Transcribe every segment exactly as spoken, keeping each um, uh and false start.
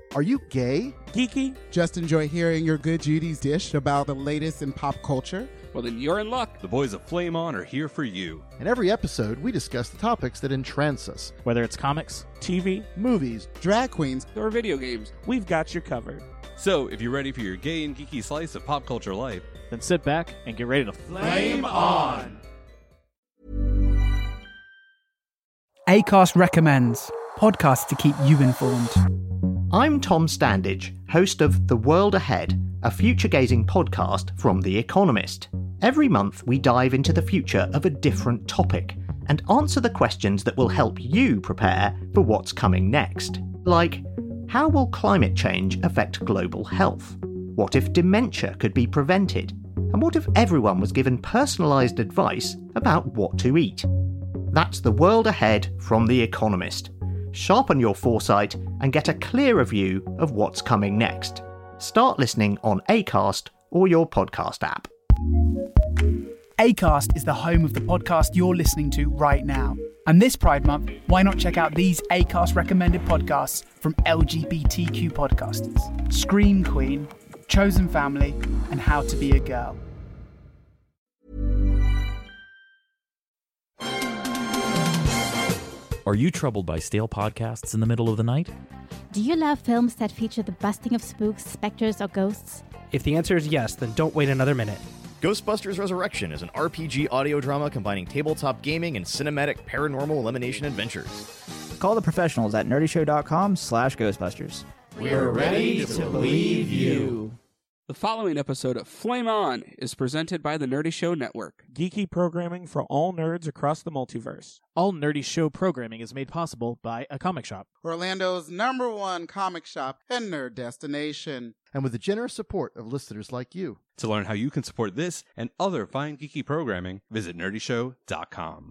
Are you gay? Geeky? Just enjoy hearing your good Judy's dish about the latest in pop culture? Well, then you're in luck. The boys of Flame On are here for you. In every episode, we discuss the topics that entrance us. Whether it's comics, T V, movies, drag queens, or video games, we've got you covered. So, if you're ready for your gay and geeky slice of pop culture life, then sit back and get ready to Flame On! Acast recommends podcasts to keep you informed. I'm Tom Standage, host of The World Ahead, a future-gazing podcast from The Economist. Every month we dive into the future of a different topic and answer the questions that will help you prepare for what's coming next. Like, how will climate change affect global health? What if dementia could be prevented? And what if everyone was given personalised advice about what to eat? That's The World Ahead from The Economist. Sharpen your foresight and get a clearer view of what's coming next. Start listening on Acast or your podcast app. Acast is the home of the podcast you're listening to right now. And this Pride Month, why not check out these Acast recommended podcasts from L G B T Q podcasters? Scream Queen, Chosen Family, and How to Be a Girl. Are you troubled by stale podcasts in the middle of the night? Do you love films that feature the busting of spooks, specters, or ghosts? If the answer is yes, then don't wait another minute. Ghostbusters Resurrection is an R P G audio drama combining tabletop gaming and cinematic paranormal elimination adventures. Call the professionals at nerdyshow.com slash Ghostbusters. We're ready to believe you. The following episode of Flame On is presented by the Nerdy Show Network. Geeky programming for all nerds across the multiverse. All Nerdy Show programming is made possible by A Comic Shop, Orlando's number one comic shop and nerd destination. And with the generous support of listeners like you. To learn how you can support this and other fine geeky programming, visit nerdy show dot com.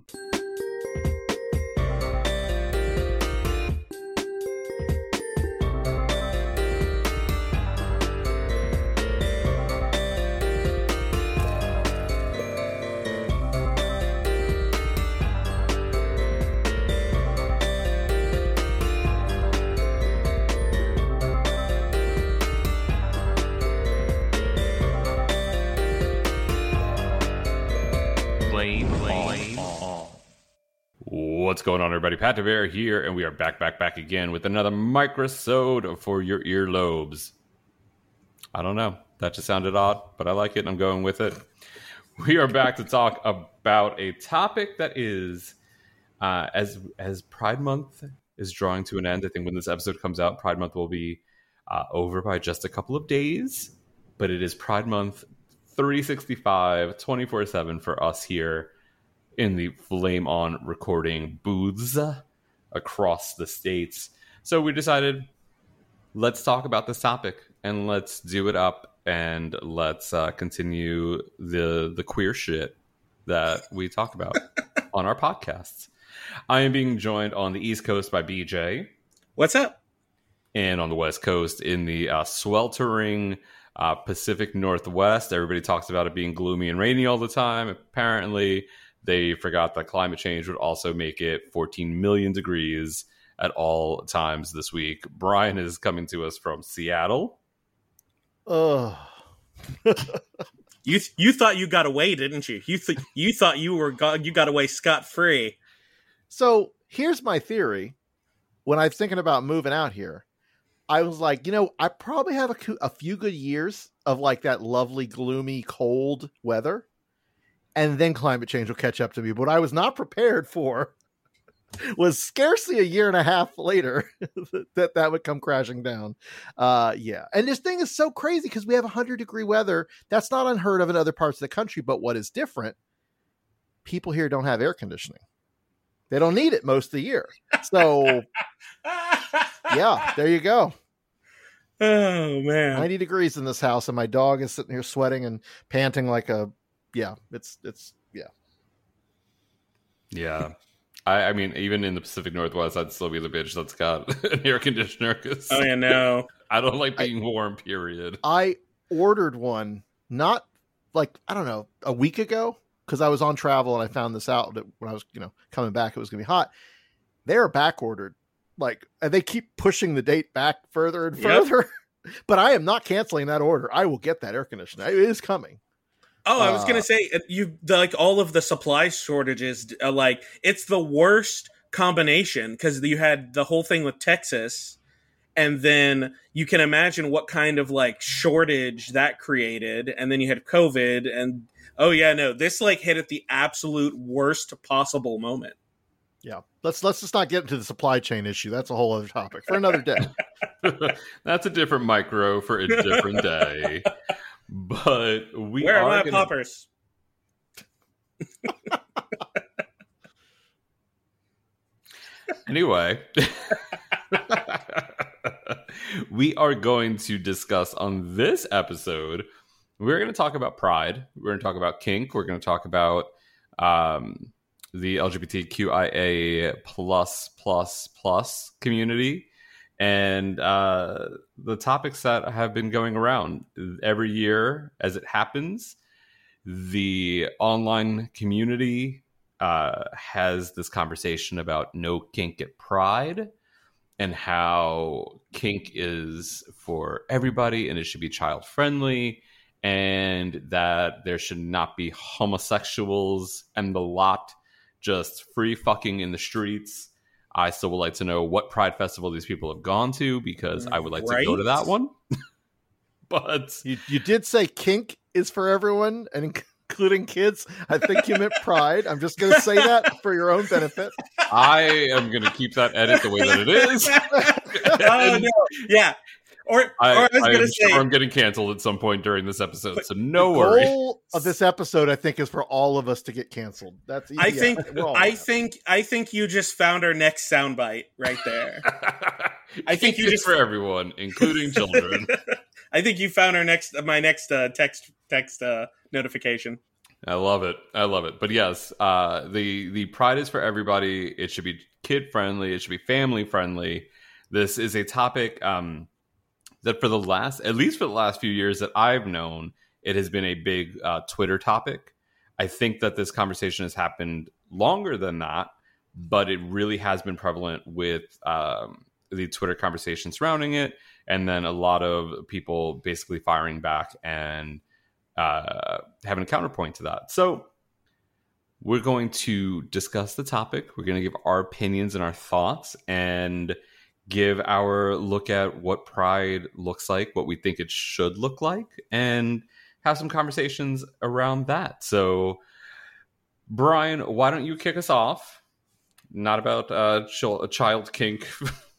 What's going on, everybody? Pat DeVere here, and we are back, back, back again with another microsode for your earlobes. I don't know. That just sounded odd, but I like it, and I'm going with it. We are back to talk about a topic that is, uh, as as Pride Month is drawing to an end. I think when this episode comes out, Pride Month will be uh, over by just a couple of days, but it is Pride Month three sixty-five, twenty-four seven for us here in the Flame On recording booths across the states. So we decided, let's talk about this topic and let's do it up and let's uh, continue the the queer shit that we talk about on our podcasts. I am being joined on the East Coast by B J. What's up? And on the West Coast in the uh, sweltering uh, Pacific Northwest. Everybody talks about it being gloomy and rainy all the time. Apparently, they forgot that climate change would also make it fourteen million degrees at all times this week. Brian is coming to us from Seattle. Oh, you you thought you got away, didn't you? You th- you thought you were go- you got away scot free. So here's my theory. When I was thinking about moving out here, I was like, you know, I probably have a, a few good years of like that lovely, gloomy, cold weather. And then climate change will catch up to me. But what I was not prepared for was scarcely a year and a half later that that would come crashing down. Uh, yeah. And this thing is so crazy because we have one hundred degree weather. That's not unheard of in other parts of the country. But what is different, people here don't have air conditioning. They don't need it most of the year. So, yeah, there you go. Oh, man. ninety degrees in this house. And my dog is sitting here sweating and panting like a... Yeah, it's, it's, yeah. Yeah. I, I mean, even in the Pacific Northwest, I'd still be the bitch that's got an air conditioner. Cause oh, yeah, no. I don't like being I, warm, period. I ordered one, not like, I don't know, a week ago, because I was on travel and I found this out that when I was, you know, coming back, it was going to be hot. They're back ordered. like, and they keep pushing the date back further and Yep. further. But I am not canceling that order. I will get that air conditioner. It is coming. Oh, I was Uh, gonna say uh, you the, like all of the supply shortages. Uh, like it's the worst combination because you had the whole thing with Texas, and then you can imagine what kind of like shortage that created, and then you had COVID, and oh yeah, no, this like hit at the absolute worst possible moment. Yeah, let's let's just not get into the supply chain issue. That's a whole other topic for another day. That's a different micro for a different day. But we Where are are my gonna... poppers? Anyway, we are going to discuss on this episode, we're going to talk about pride. We're going to talk about kink. We're going to talk about um, the L G B T Q I A plus, plus, plus community. And uh, the topics that have been going around every year as it happens, the online community uh, has this conversation about no kink at Pride and how kink is for everybody and it should be child friendly and that there should not be homosexuals and the lot just free fucking in the streets. I still would like to know what Pride Festival these people have gone to because I would like Right? to go to that one. But You you did say kink is for everyone, and including kids. I think you meant pride. I'm just going to say that for your own benefit. I am going to keep that edit the way that it is. Oh no, yeah. Or, I, or I was I gonna am say, sure I'm getting canceled at some point during this episode, so no The worries. goal of this episode, I think, is for all of us to get canceled. That's I yeah, think, we're all I in that. think, I think you just found our next soundbite right there. I think you Kink is just for everyone, including children. I think you found our next, my next uh, text text uh, notification. I love it. I love it. But yes, uh, the the Pride is for everybody. It should be kid friendly. It should be family friendly. This is a topic um, that for the last, at least for the last few years that I've known, it has been a big uh, Twitter topic. I think that this conversation has happened longer than that, but it really has been prevalent with um, the Twitter conversation surrounding it, and then a lot of people basically firing back and uh, having a counterpoint to that. So we're going to discuss the topic. We're going to give our opinions and our thoughts and give our look at what Pride looks like, what we think it should look like, and have some conversations around that. So, Brian, why don't you kick us off? Not about uh, ch- child kink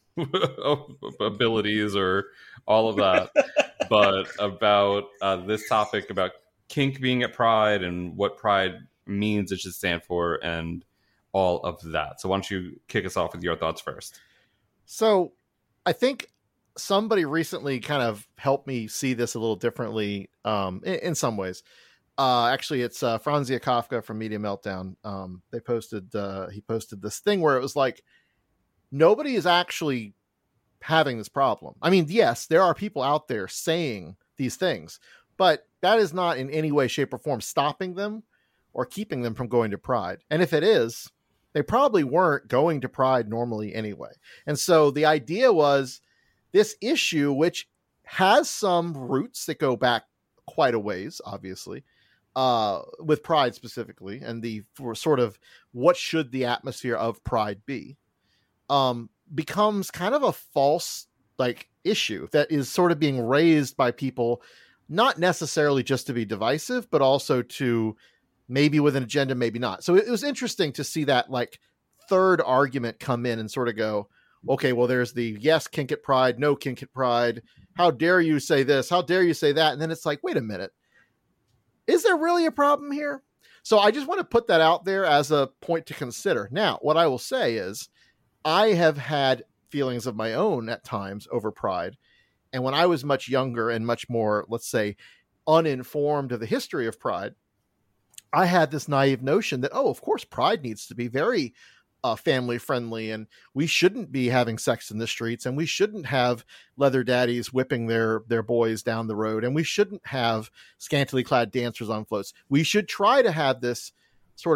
abilities or all of that, but about uh, this topic about kink being at Pride and what Pride means it should stand for and all of that. So why don't you kick us off with your thoughts first? So I think somebody recently kind of helped me see this a little differently um, in, in some ways. Uh, actually, it's uh, Franzia Kafka from Media Meltdown. Um, they posted, uh, he posted this thing where it was like, nobody is actually having this problem. I mean, yes, there are people out there saying these things, but that is not in any way, shape, or form stopping them or keeping them from going to Pride. And if it is, they probably weren't going to Pride normally anyway. And so the idea was this issue, which has some roots that go back quite a ways, obviously, uh, with Pride specifically, and the for sort of what should the atmosphere of Pride be, um, becomes kind of a false like issue that is sort of being raised by people, not necessarily just to be divisive, but also to maybe with an agenda, maybe not. So it was interesting to see that like third argument come in and sort of go, okay, well, there's the yes, kink at Pride, no kink at Pride. How dare you say this? How dare you say that? And then it's like, wait a minute. Is there really a problem here? So I just want to put that out there as a point to consider. Now, what I will say is I have had feelings of my own at times over Pride. And when I was much younger and much more, let's say, uninformed of the history of Pride, I had this naive notion that, oh, of course, Pride needs to be very uh, family friendly, and we shouldn't be having sex in the streets, and we shouldn't have leather daddies whipping their, their boys down the road, and we shouldn't have scantily clad dancers on floats. We should try to have this sort of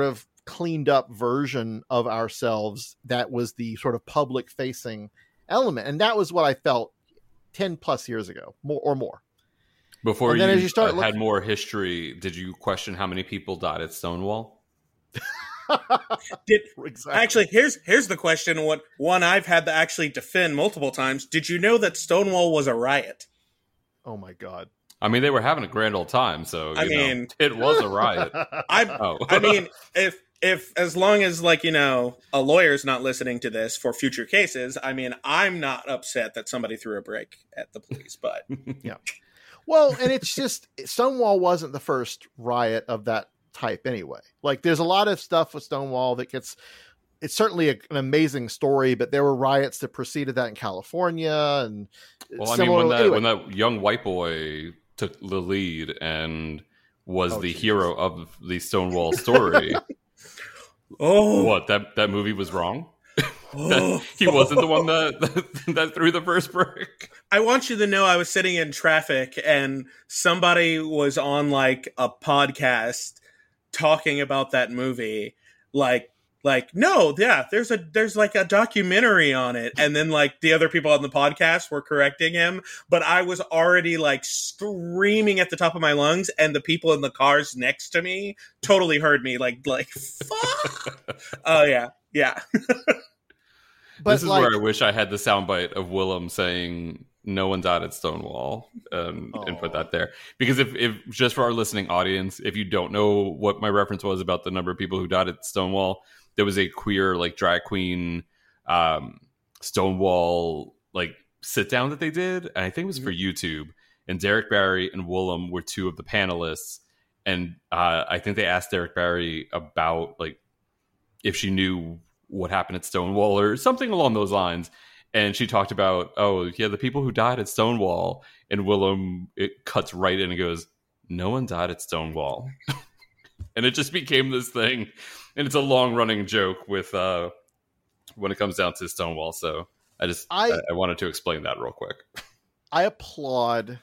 cleaned up version of ourselves that was the sort of public facing element. And that was what I felt ten plus years ago, more or more. Before and then you, as you start uh, look- had more history, did you question how many people died at Stonewall? Did exactly. Actually, here's here's the question. What one I've had to actually defend multiple times. Did you know that Stonewall was a riot? Oh my God. I mean, they were having a grand old time, so you I know, mean, it was a riot. I oh. I mean, if if as long as like, you know, a lawyer's not listening to this for future cases, I mean, I'm not upset that somebody threw a brick at the police, but yeah. Well, and it's just Stonewall wasn't the first riot of that type anyway. Like there's a lot of stuff with Stonewall that gets, it's certainly a, an amazing story, but there were riots that preceded that in California. And well, I similar, mean, when that, anyway. when that young white boy took the lead and was Oh, the geez. hero of the Stonewall story, oh, what, that, that movie was wrong? Oh. That he wasn't the one that, that that threw the first brick. I want you to know I was sitting in traffic and somebody was on like a podcast talking about that movie. Like, like, no, yeah, there's a, there's like a documentary on it. And then like the other people on the podcast were correcting him, but I was already like screaming at the top of my lungs and the people in the cars next to me totally heard me like, like, fuck. Oh yeah. Yeah. But this is like, where I wish I had the soundbite of Willem saying no one died at Stonewall um, and put that there. Because if, if just for our listening audience, if you don't know what my reference was about the number of people who died at Stonewall, there was a queer like drag queen um, Stonewall like sit down that they did. And I think it was for YouTube. And Derek Barry and Willem were two of the panelists. And uh, I think they asked Derek Barry about like if she knew what happened at Stonewall or something along those lines. And she talked about, oh, yeah, the people who died at Stonewall. And Willem, it cuts right in and goes, no one died at Stonewall. And it just became this thing. And it's a long running joke with uh, when it comes down to Stonewall. So I just, I, I, I wanted to explain that real quick. I applaud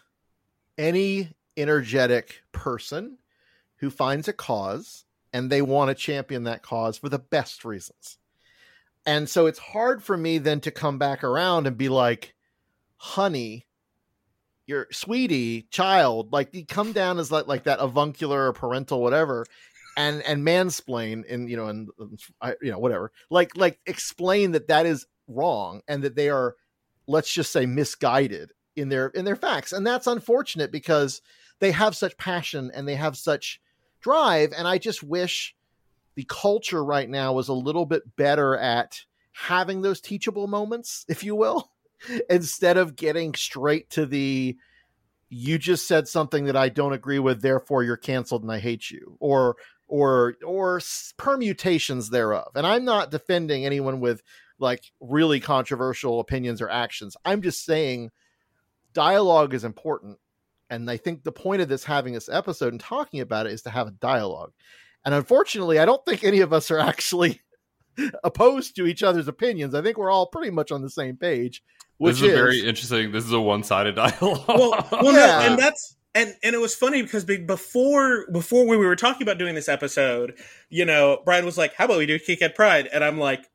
any energetic person who finds a cause and they want to champion that cause for the best reasons. And so it's hard for me then to come back around and be like, honey, your sweetie, child, like you come down as like, like that avuncular or parental, whatever, and, and mansplain and, you know, and, I, you know, whatever, like, like explain that that is wrong and that they are, let's just say, misguided in their, in their facts. And that's unfortunate because they have such passion and they have such drive. And I just wish the culture right now was a little bit better at having those teachable moments, if you will, instead of getting straight to the, you just said something that I don't agree with, therefore you're canceled and I hate you, or, or, or permutations thereof. And I'm not defending anyone with like really controversial opinions or actions. I'm just saying dialogue is important. And I think the point of this, having this episode and talking about it, is to have a dialogue. And unfortunately, I don't think any of us are actually opposed to each other's opinions. I think we're all pretty much on the same page. Which this is, is very interesting. This is a one-sided dialogue. Well, well Yeah. no, and that's and and it was funny because be- before before we were talking about doing this episode, you know, Brian was like, "How about we do Kick at Pride?" And I'm like,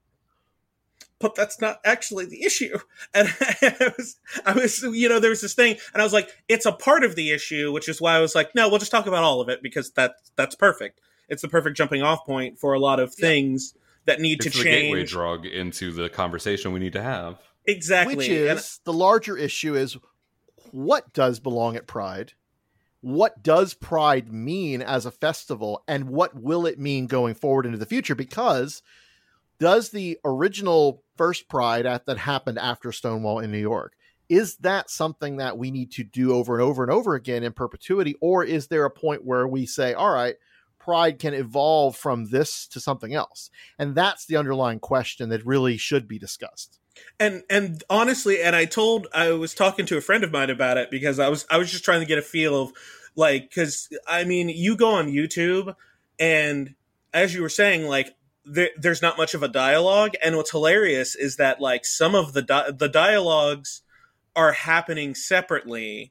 "But that's not actually the issue." And I was, I was, you know, there was this thing, and I was like, "It's a part of the issue," which is why I was like, "No, we'll just talk about all of it because that that's perfect. It's the perfect jumping off point for a lot of things that need it's to the change." gateway drug into the conversation we need to have. Exactly. Which is, And- the larger issue is, what does belong at Pride? What does Pride mean as a festival? And what will it mean going forward into the future? Because does the original first Pride at, that happened after Stonewall in New York, is that something that we need to do over and over and over again in perpetuity? Or is there a point where we say, all right, Pride can evolve from this to something else? And that's the underlying question that really should be discussed. And and honestly, and I told I was talking to a friend of mine about it because I was I was just trying to get a feel of like, because I mean, you go on YouTube and as you were saying, like there, there's not much of a dialogue, and what's hilarious is that like some of the di- the dialogues are happening separately.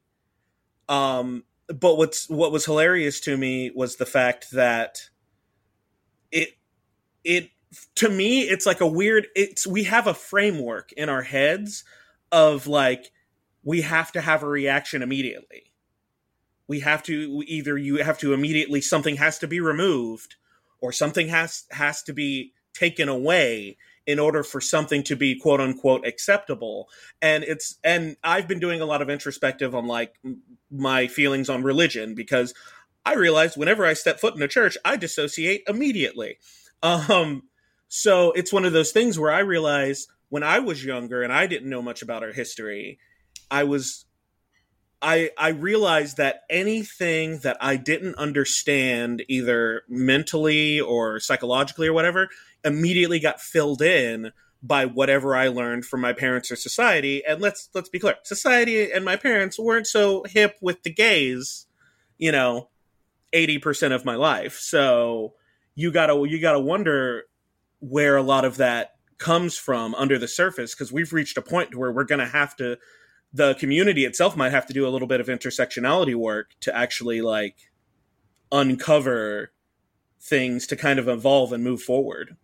Um, but what's what was hilarious to me was the fact that it it to me it's like a weird it's we have a framework in our heads of like we have to have a reaction immediately. We have to either you have to immediately something has to be removed or something has has to be taken away in order for something to be quote unquote acceptable. And it's and I've been doing a lot of introspective on like my feelings on religion, because I realized whenever I step foot in a church, I dissociate immediately. Um, so it's one of those things where I realized when I was younger and I didn't know much about our history, I was, I, I realized that anything that I didn't understand, either mentally or psychologically or whatever, immediately got filled in by whatever I learned from my parents or society. And let's, let's be clear, society and my parents weren't so hip with the gays, you know, eighty percent of my life. So you gotta, you gotta wonder where a lot of that comes from under the surface, because we've reached a point where we're going to have to, the community itself might have to do a little bit of intersectionality work to actually like uncover things to kind of evolve and move forward.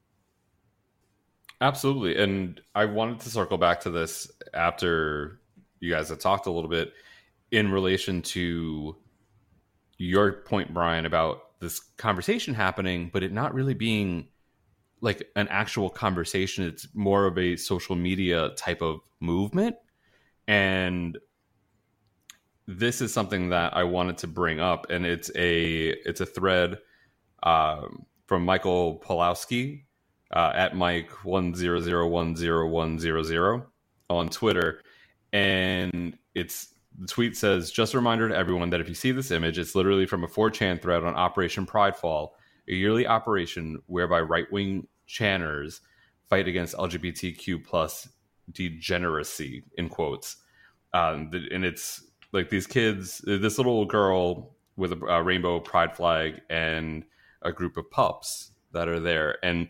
Absolutely. And I wanted to circle back to this after you guys have talked a little bit in relation to your point, Brian, about this conversation happening, but it not really being like an actual conversation. It's more of a social media type of movement. And this is something that I wanted to bring up, and it's a it's a thread um, from Michael Pawlowski uh, at Mike one zero zero one zero one zero zero on Twitter, and it's the tweet says, "Just a reminder to everyone that if you see this image, it's literally from a four chan thread on Operation Pridefall, a yearly operation whereby right-wing channers fight against L G B T Q plus degeneracy," in quotes. Um, and it's like these kids, this little girl with a, a rainbow pride flag and a group of pups that are there. And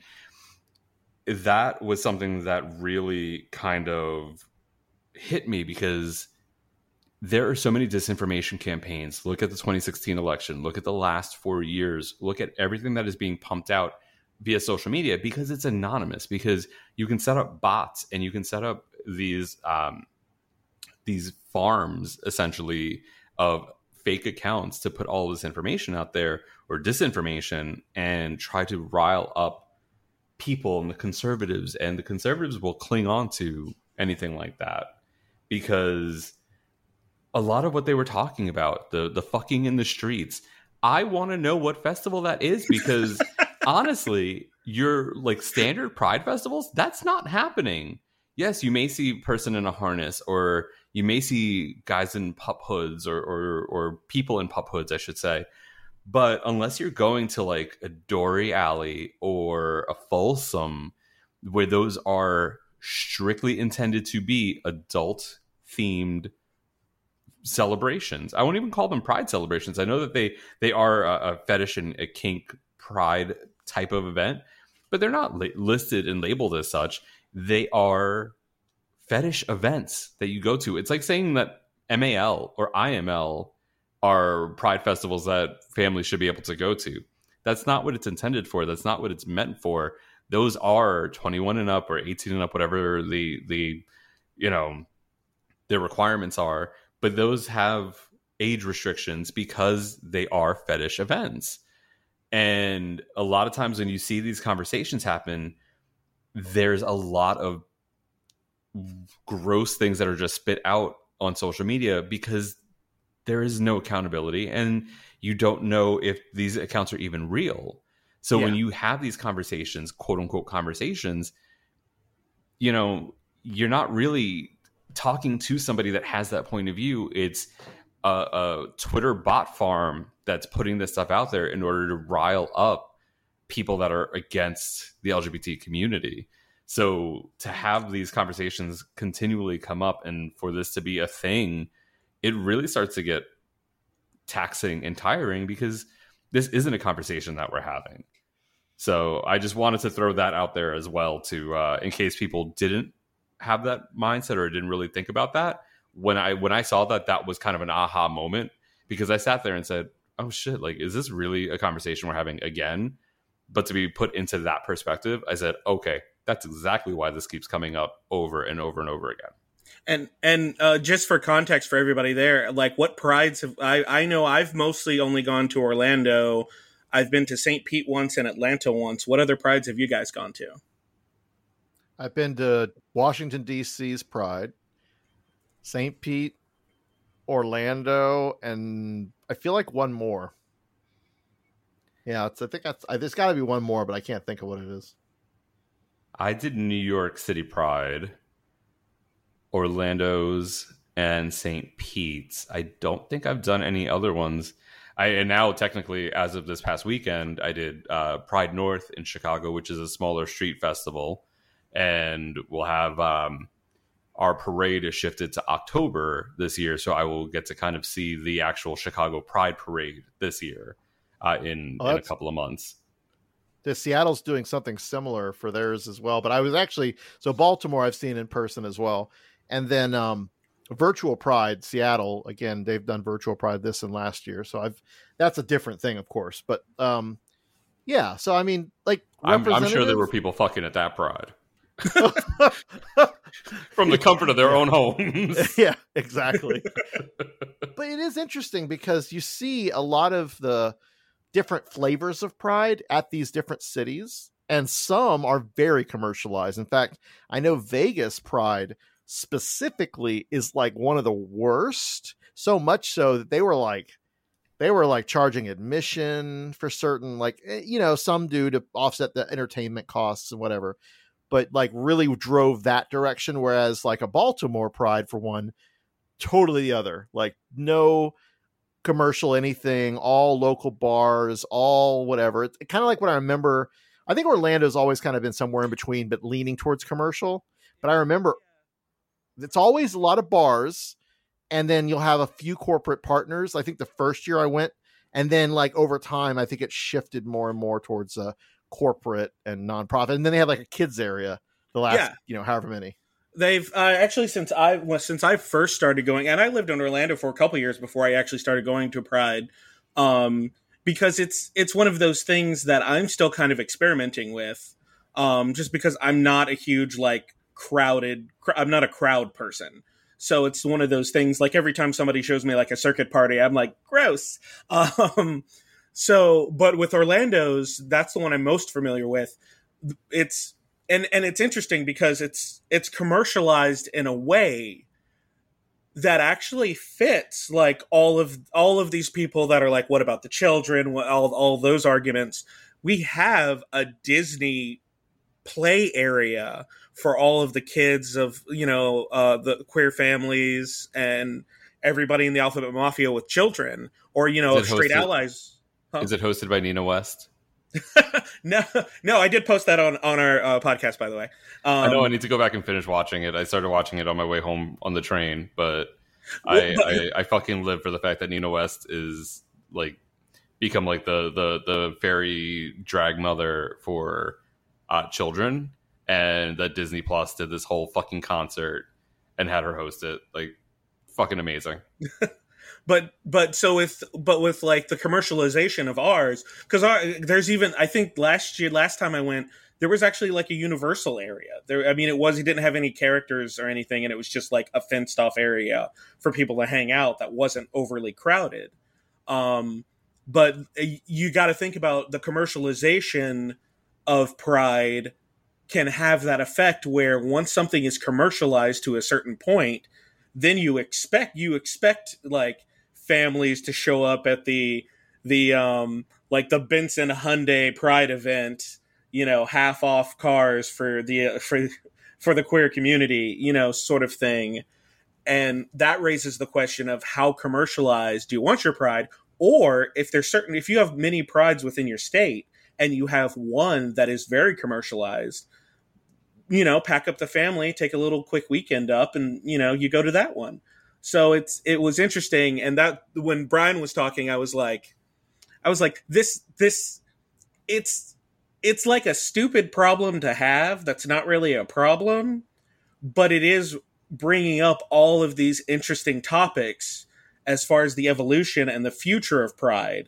that was something that really kind of hit me, because there are so many disinformation campaigns. Look at the twenty sixteen election. Look at the last four years. Look at everything that is being pumped out via social media, because it's anonymous, because you can set up bots and you can set up these um, these farms essentially of fake accounts to put all this information out there, or disinformation, and try to rile up people and the conservatives. And the conservatives will cling on to anything like that, because a lot of what they were talking about, the the fucking in the streets, I want to know what festival that is, because honestly, your like standard pride festivals, that's not happening. Yes, you may see a person in a harness, or you may see guys in pup hoods, or, or or people in pup hoods, I should say. But unless you're going to like a Dory Alley or a Folsom, where those are strictly intended to be adult themed celebrations, I won't even call them pride celebrations. I know that they they are a, a fetish and a kink pride type of event, but they're not li- listed and labeled as such. They are fetish events that you go to. It's like saying that M A L or I M L are pride festivals that families should be able to go to. That's not what it's intended for. That's not what it's meant for. Those are twenty-one and up or eighteen and up, whatever the the you know the requirements are. But those have age restrictions because they are fetish events. And a lot of times when you see these conversations happen, there's a lot of gross things that are just spit out on social media, because there is no accountability and you don't know if these accounts are even real. So yeah. When you have these conversations, quote unquote conversations, you know, you're not really talking to somebody that has that point of view. It's a, a Twitter bot farm that's putting this stuff out there in order to rile up people that are against the L G B T community. So to have these conversations continually come up and for this to be a thing, it really starts to get taxing and tiring, because this isn't a conversation that we're having. So I just wanted to throw that out there as well, to uh, in case people didn't have that mindset or didn't really think about that. When I when I saw that, that was kind of an aha moment, because I sat there and said, oh shit, like, is this really a conversation we're having again? but to be put into that perspective, I said, okay, that's exactly why this keeps coming up over and over and over again. And and uh, just for context for everybody there, like what prides have I? I know I've mostly only gone to Orlando. I've been to Saint Pete once and Atlanta once. What other prides have you guys gone to? I've been to Washington, D C's Pride, Saint Pete, Orlando, and I feel like one more. Yeah, it's, I think that's, I, there's got to be one more, but I can't think of what it is. I did New York City Pride, Orlando's, and Saint Pete's. I don't think I've done any other ones. I and now technically, as of this past weekend, I did uh, Pride North in Chicago, which is a smaller street festival, and we'll have um, our parade is shifted to October this year, so I will get to kind of see the actual Chicago Pride Parade this year uh, in, oh, in a couple of months. The Seattle's doing something similar for theirs as well, but I was actually so Baltimore I've seen in person as well, and then um, Virtual Pride Seattle again. They've done Virtual Pride this and last year, so I've that's a different thing, of course. But um, yeah, so I mean, like I'm, I'm sure there were people fucking at that Pride from the comfort of their own homes. Yeah, exactly. But it is interesting because you see a lot of the different flavors of Pride at these different cities, and some are very commercialized. In fact, I know Vegas Pride specifically is like one of the worst, so much so that they were like they were like charging admission for certain, like, you know, some do to offset the entertainment costs and whatever, but like really drove that direction. Whereas like a Baltimore Pride, for one, totally the other, like no commercial anything, all local bars, all whatever. It's kind of like what I remember. I think Orlando's always kind of been somewhere in between, but leaning towards commercial. But I remember it's always a lot of bars, and then you'll have a few corporate partners. I think the first year I went, and then like over time, I think it shifted more and more towards uh, corporate and nonprofit. And then they have like a kids area the last, yeah. you know, however many. They've uh, actually since I well, since I first started going, and I lived in Orlando for a couple of years before I actually started going to Pride, um, because it's it's one of those things that I'm still kind of experimenting with, um, just because I'm not a huge like crowded, cr- I'm not a crowd person. So it's one of those things, like every time somebody shows me like a circuit party, I'm like, gross. Um, so, but with Orlando's, that's the one I'm most familiar with. It's, and, and it's interesting because it's, it's commercialized in a way that actually fits like all of, all of these people that are like, what about the children? All, all those arguments. We have a Disney play area for all of the kids of, you know, uh, the queer families and everybody in the Alphabet Mafia with children, or, you know, straight hosted, allies. Huh? Is it hosted by Nina West? no, no, I did post that on, on our uh, podcast, by the way. Um, I know I need to go back and finish watching it. I started watching it on my way home on the train, but, well, I, but I, I fucking live for the fact that Nina West is like become like the, the, the fairy drag mother for uh, children. And that Disney Plus did this whole fucking concert and had her host it. Like, fucking amazing. but but so with but with like the commercialization of ours, because there's even, I think last year, last time I went, there was actually like a Universal area. There, I mean, it was, it didn't have any characters or anything, and it was just like a fenced off area for people to hang out that wasn't overly crowded. Um, but you got to think about the commercialization of Pride can have that effect where once something is commercialized to a certain point, then you expect you expect like families to show up at the the um like the Benson Hyundai Pride event, you know, half off cars for the for for the queer community, you know, sort of thing. And that raises the question of how commercialized do you want your Pride, or if there's certain if you have many prides within your state and you have one that is very commercialized, you know, pack up the family, take a little quick weekend up, and, you know, you go to that one. So it's, it was interesting. And that when Brian was talking, I was like, I was like, this, this, it's, it's like a stupid problem to have. That's not really a problem, but it is bringing up all of these interesting topics as far as the evolution and the future of Pride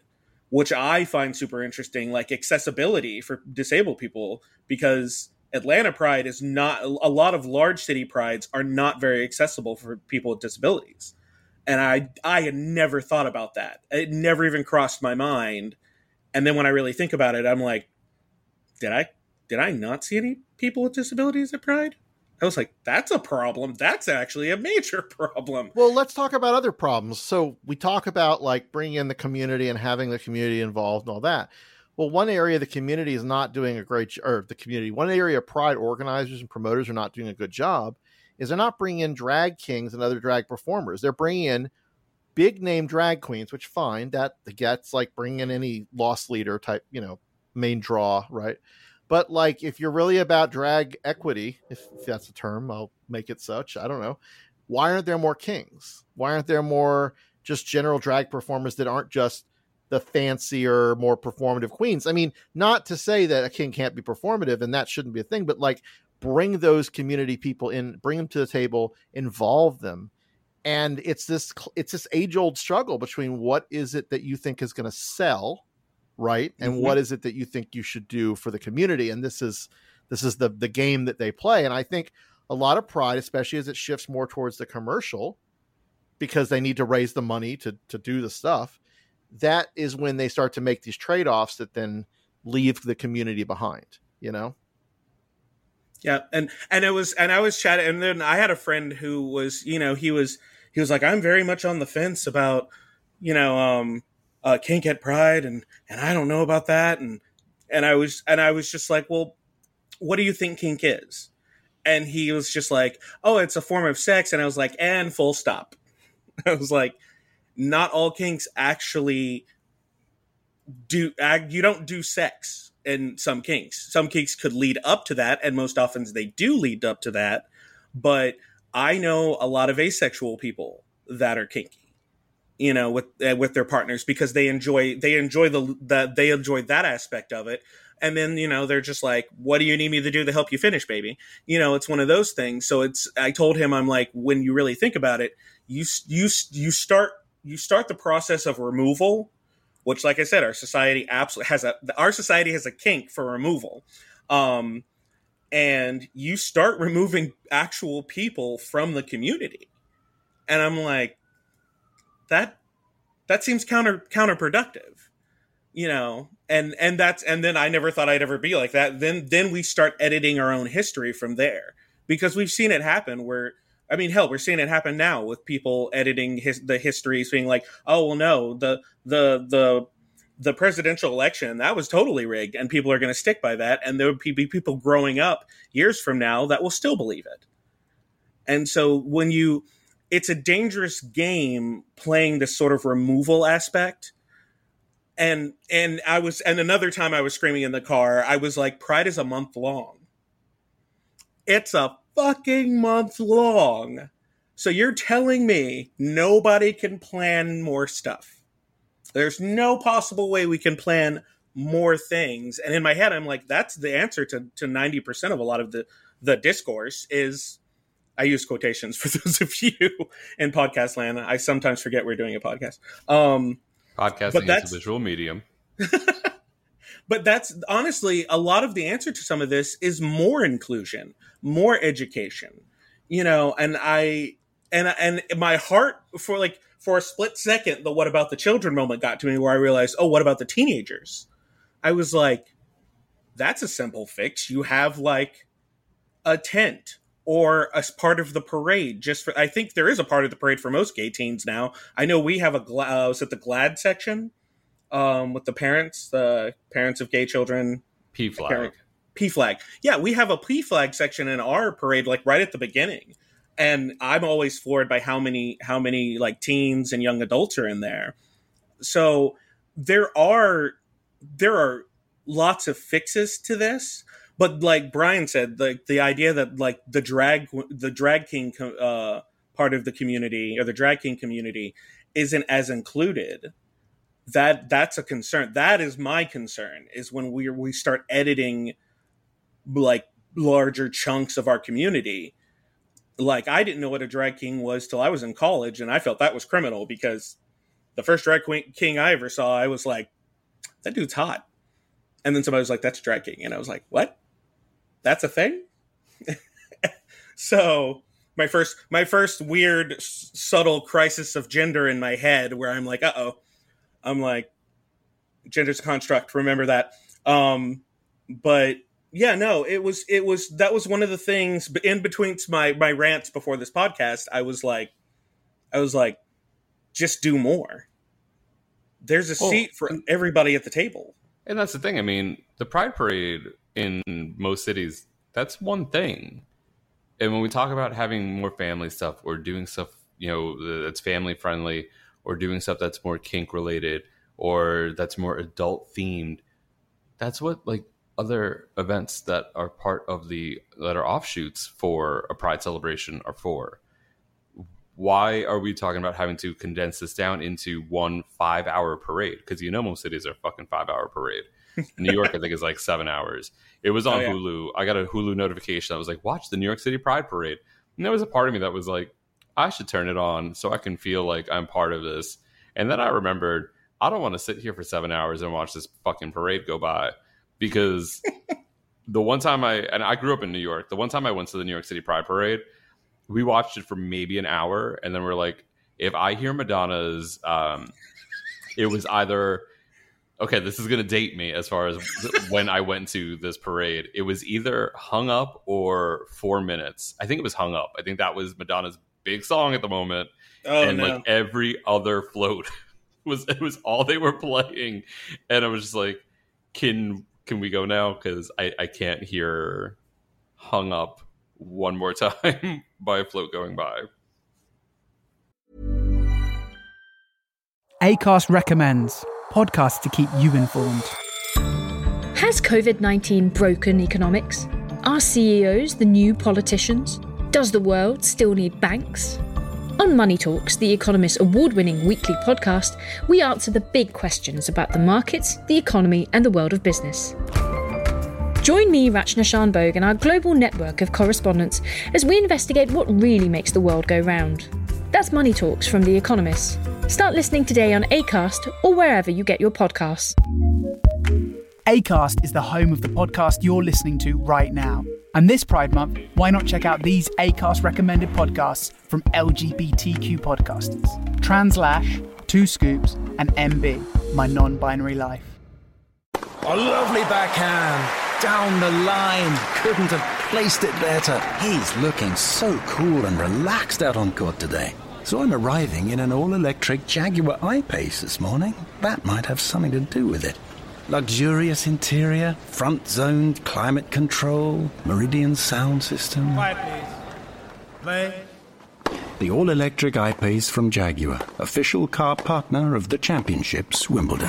which I find super interesting, like accessibility for disabled people, because Atlanta Pride is not, a lot of large city prides are not very accessible for people with disabilities. And I I had never thought about that. It never even crossed my mind. And then when I really think about it, I'm like, did I did I not see any people with disabilities at Pride? I was like, that's a problem. That's actually a major problem. Well, let's talk about other problems. So we talk about like bringing in the community and having the community involved and all that. Well, one area the community is not doing a great, or the community, one area Pride organizers and promoters are not doing a good job is they're not bringing in drag kings and other drag performers. They're bringing in big name drag queens, which fine, that gets like bringing in any loss leader type, you know, main draw, right? But like, if you're really about drag equity, if, if that's a term, I'll make it such. I don't know. Why aren't there more kings? Why aren't there more just general drag performers that aren't just the fancier, more performative queens? I mean, not to say that a king can't be performative and that shouldn't be a thing, but like bring those community people in, bring them to the table, involve them. And it's this, it's this age old struggle between what is it that you think is going to sell, right? And mm-hmm. what is it that you think you should do for the community? And this is, this is the, the game that they play. And I think a lot of Pride, especially as it shifts more towards the commercial, because they need to raise the money to, to do the stuff, that is when they start to make these trade-offs that then leave the community behind, you know? Yeah. And, and it was, and I was chatting, and then I had a friend who was, you know, he was, he was like, I'm very much on the fence about, you know, um, uh, kink at Pride. And, and I don't know about that. And, and I was, and I was just like, well, what do you think kink is? And he was just like, oh, it's a form of sex. And I was like, and full stop. I was like, not all kinks actually do, you don't do sex in some kinks. Some kinks could lead up to that, and most often they do lead up to that. But I know a lot of asexual people that are kinky, you know, with uh, with their partners, because they enjoy they enjoy the that they enjoy that aspect of it. And then, you know, they're just like, what do you need me to do to help you finish, baby? You know, it's one of those things. So it's, I told him, I'm like, when you really think about it, you you you start you start the process of removal, which, like I said, our society absolutely has a, our society has a kink for removal. Um, and you start removing actual people from the community. And I'm like, that, that seems counter counterproductive, you know? And, and that's, and then I never thought I'd ever be like that. Then, then we start editing our own history from there, because we've seen it happen where, I mean, hell, we're seeing it happen now with people editing his, the histories, being like, "Oh, well, no, the the the the presidential election, that was totally rigged," and people are going to stick by that, and there will be people growing up years from now that will still believe it. And so, when you, it's a dangerous game playing this sort of removal aspect. And and I was, and another time I was screaming in the car, I was like, "Pride is a month long. It's a fucking month long. So you're telling me nobody can plan more stuff? There's no possible way we can plan more things." And in my head, I'm like, that's the answer to, to ninety percent of a lot of the, the discourse is, I use quotations for those of you in podcast land. I sometimes forget we're doing a podcast. Um, Podcasting is a visual medium. But that's honestly, a lot of the answer to some of this is more inclusion, more education, you know, and I, and, and my heart for like, for a split second, the what about the children moment got to me, where I realized, oh, what about the teenagers? I was like, that's a simple fix. You have like a tent or a part of the parade just for, I think there is a part of the parade for most gay teens now. I know we have a, uh, was it the GLAAD section? Um, with the parents, the parents of gay children. P flag. P flag. Yeah, we have a P flag section in our parade, like right at the beginning. And I'm always floored by how many, how many like teens and young adults are in there. So there are, there are lots of fixes to this. But like Brian said, like the idea that like the drag, the drag king uh, part of the community, or the drag king community, isn't as included. That that's a concern. That is my concern, is when we we start editing like larger chunks of our community. Like, I didn't know what a drag king was till I was in college, and I felt that was criminal, because the first drag queen, king I ever saw, I was like, that dude's hot. And then somebody was like, that's drag king. And I was like, what? That's a thing? So my first, my first weird, s- subtle crisis of gender in my head where I'm like, uh-oh. I'm like, gender's a construct. Remember that. Um, but yeah, no, it was, it was, that was one of the things in between my, my rants before this podcast. I was like, I was like, just do more. There's a Well, seat for everybody at the table. And that's the thing. I mean, the Pride Parade in most cities, that's one thing. And when we talk about having more family stuff or doing stuff, you know, that's family friendly or doing stuff that's more kink related or that's more adult themed, that's what like other events that are part of the, that are offshoots for a Pride celebration are for. Why are we talking about having to condense this down into one five hour parade? Because you know most cities are fucking five hour parade. New York, I think, is like seven hours. It was on Oh, yeah. Hulu. I got a Hulu notification. I was like, watch the New York City Pride Parade. And there was a part of me that was like, I should turn it on so I can feel like I'm part of this. And then I remembered, I don't want to sit here for seven hours and watch this fucking parade go by. Because the one time I, and I grew up in New York, the one time I went to the New York City Pride Parade, we watched it for maybe an hour. And then we're like, if I hear Madonna's, um, it was either... Okay, this is going to date me as far as when I went to this parade. It was either Hung Up or Four Minutes. I think it was Hung Up. I think that was Madonna's big song at the moment. Oh, and no. like every other float was it was all they were playing. And I was just like, can can we go now? Because I, I can't hear Hung Up one more time by a float going by. Acast recommends podcasts to keep you informed. Has covid nineteen broken economics? Are C E Os the new politicians? Does the world still need banks? On Money Talks, the Economist's award-winning weekly podcast, we answer the big questions about the markets, the economy, and the world of business. Join me, Rachna Shanbhogue, and our global network of correspondents as we investigate what really makes the world go round. That's Money Talks from The Economist. Start listening today on Acast or wherever you get your podcasts. Acast is the home of the podcast you're listening to right now. And this Pride Month, why not check out these Acast recommended podcasts from L G B T Q podcasters? Translash, Two Scoops, and M B, My Non-Binary Life. A lovely backhand. Down the line. Couldn't have placed it better. He's looking so cool and relaxed out on court today. So I'm arriving in an all-electric Jaguar I-Pace this morning. That might have something to do with it. Luxurious interior, front-zoned climate control, Meridian sound system. Quiet, please. Play. The all-electric I-Pace from Jaguar, official car partner of the championships, Wimbledon.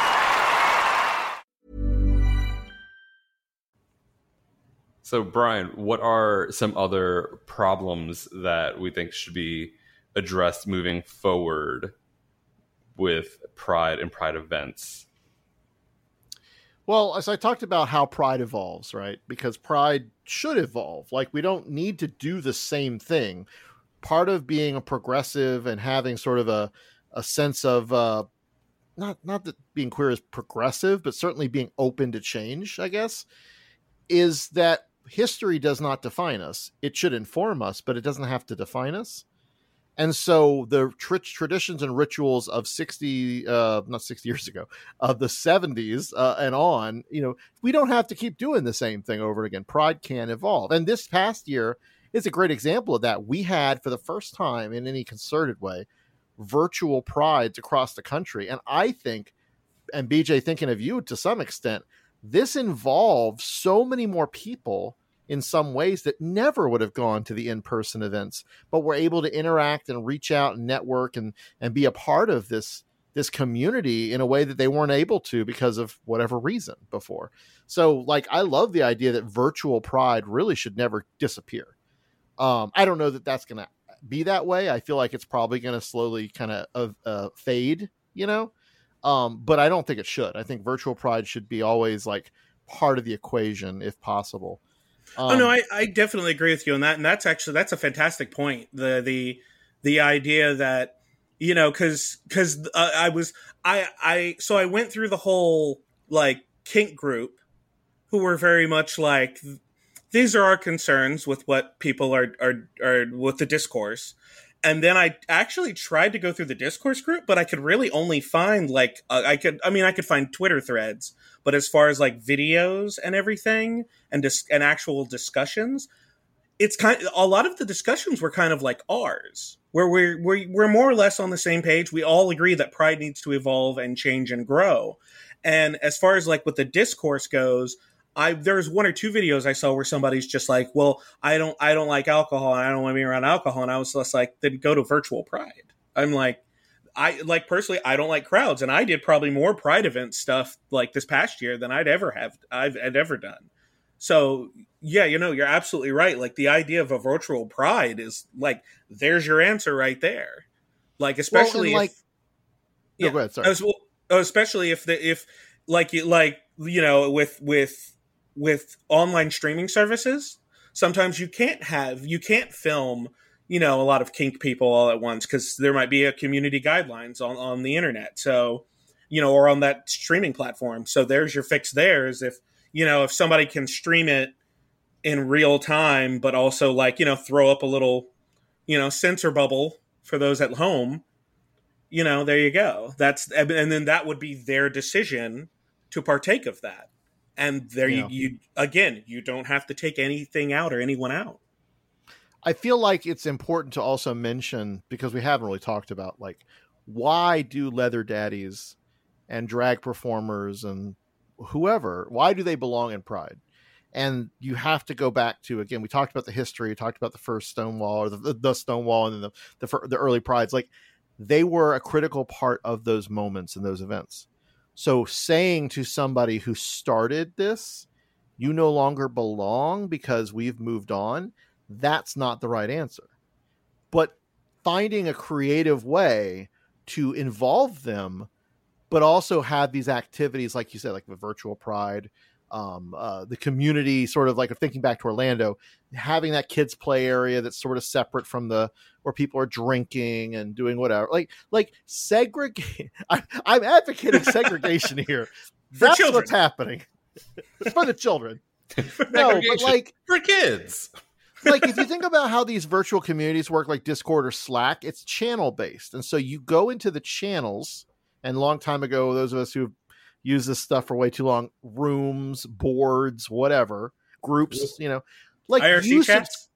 So, Brian, what are some other problems that we think should be addressed moving forward with Pride and Pride events? Well, as I talked about how Pride evolves, right? Because Pride should evolve. Like, we don't need to do the same thing. Part of being a progressive and having sort of a, a sense of, uh, not, not that being queer is progressive, but certainly being open to change, I guess, is that history does not define us. It should inform us, but it doesn't have to define us. And so the tr- traditions and rituals of sixty, uh, not sixty years ago, of the seventies uh, and on, you know, we don't have to keep doing the same thing over again. Pride can evolve. And this past year is a great example of that. We had, for the first time in any concerted way, virtual prides across the country. And I think, and B J, thinking of you to some extent, this involves so many more people in some ways that never would have gone to the in-person events, but were able to interact and reach out and network and, and be a part of this, this community in a way that they weren't able to because of whatever reason before. So like, I love the idea that virtual Pride really should never disappear. Um, I don't know that that's going to be that way. I feel like it's probably going to slowly kind of uh, uh, fade, you know? Um, but I don't think it should. I think virtual Pride should be always like part of the equation if possible. Um, oh no, I, I definitely agree with you on that, and that's actually that's a fantastic point. The the the idea that you know, because because uh, I was I I so I went through the whole like kink group, who were very much like, these are our concerns with what people are are are with the discourse. And then I actually tried to go through the discourse group, but I could really only find like uh, I could I mean I could find Twitter threads, but as far as like videos and everything and dis- and actual discussions, it's kind of, a lot of the discussions were kind of like ours, where we're, we're we're more or less on the same page. We all agree that Pride needs to evolve and change and grow. And as far as like what the discourse goes, I there's one or two videos I saw where somebody's just like, well, I don't I don't like alcohol and I don't want to be around alcohol. And I was just like, then go to virtual Pride. I'm like, I like personally, I don't like crowds, and I did probably more Pride event stuff like this past year than I'd ever have I've I'd ever done. So yeah, you know, you're absolutely right. Like the idea of a virtual Pride is like, there's your answer right there. Like especially well, like, if, yeah, no, go ahead, sorry. as well, especially if the if like you like you know with with. with online streaming services, sometimes you can't have, you can't film, you know, a lot of kink people all at once because there might be a community guidelines on, on the internet. So, you know, or on that streaming platform. So there's your fix there is if, you know, if somebody can stream it in real time, but also like, you know, throw up a little, you know, censor bubble for those at home, you know, there you go. That's, and then that would be their decision to partake of that. And there yeah. you, you, again, you don't have to take anything out or anyone out. I feel like it's important to also mention, because we haven't really talked about, like, why do leather daddies and drag performers and whoever, why do they belong in Pride? And you have to go back to, again, we talked about the history, we talked about the first Stonewall or the, the Stonewall and then the, the, the early Prides. Like, they were a critical part of those moments and those events. So saying to somebody who started this, you no longer belong because we've moved on, that's not the right answer. But finding a creative way to involve them, but also have these activities, like you said, like the virtual Pride, um, uh, the community, sort of like thinking back to Orlando, having that kids play area that's sort of separate from the, where people are drinking and doing whatever, like, like segregate. I'm advocating segregation here. That's children. What's happening for the children. No, but like for kids. Like if you think about how these virtual communities work, like Discord or Slack, it's channel based. And so you go into the channels, and a long time ago, those of us who use this stuff for way too long, rooms, boards, whatever, groups, you know, like I R C you chats? subs-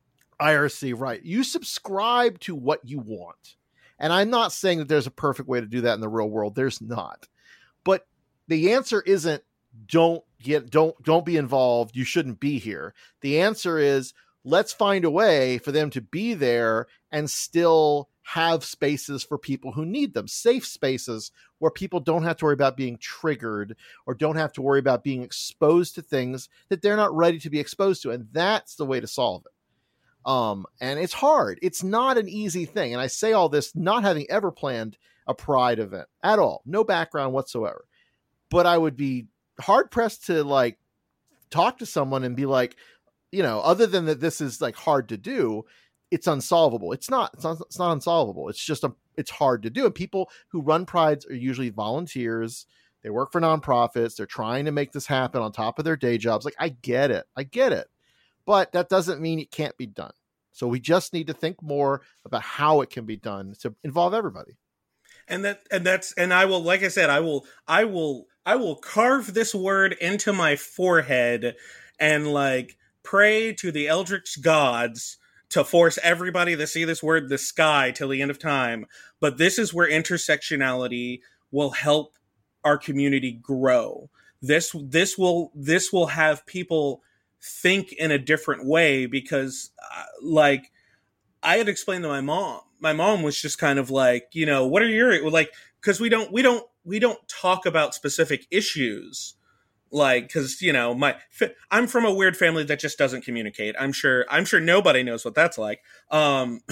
I R C, right. You subscribe to what you want. And I'm not saying that there's a perfect way to do that in the real world. There's not. But the answer isn't don't get, don't, don't be involved. You shouldn't be here. The answer is let's find a way for them to be there and still have spaces for people who need them, safe spaces where people don't have to worry about being triggered or don't have to worry about being exposed to things that they're not ready to be exposed to. And that's the way to solve it. Um, and it's hard. It's not an easy thing. And I say all this not having ever planned a Pride event at all, no background whatsoever. But I would be hard pressed to like talk to someone and be like, you know, other than that, this is like hard to do. It's unsolvable. It's not, it's not, it's not unsolvable. It's just a, it's hard to do. And people who run prides are usually volunteers. They work for nonprofits. They're trying to make this happen on top of their day jobs. Like, I get it. I get it. But that doesn't mean it can't be done. So we just need to think more about how it can be done to involve everybody. And that, and that's, and I will, like I said, I will, I will, I will carve this word into my forehead and like pray to the eldritch gods to force everybody to see this word, the sky, till the end of time. But this is where intersectionality will help our community grow. This, this will, this will have people think in a different way because, uh, like, I had explained to my mom. My mom was just kind of like, you know, what are your like? Because we don't, we don't, we don't talk about specific issues. Like, because, you know, my I'm from a weird family that just doesn't communicate. I'm sure I'm sure nobody knows what that's like. Um,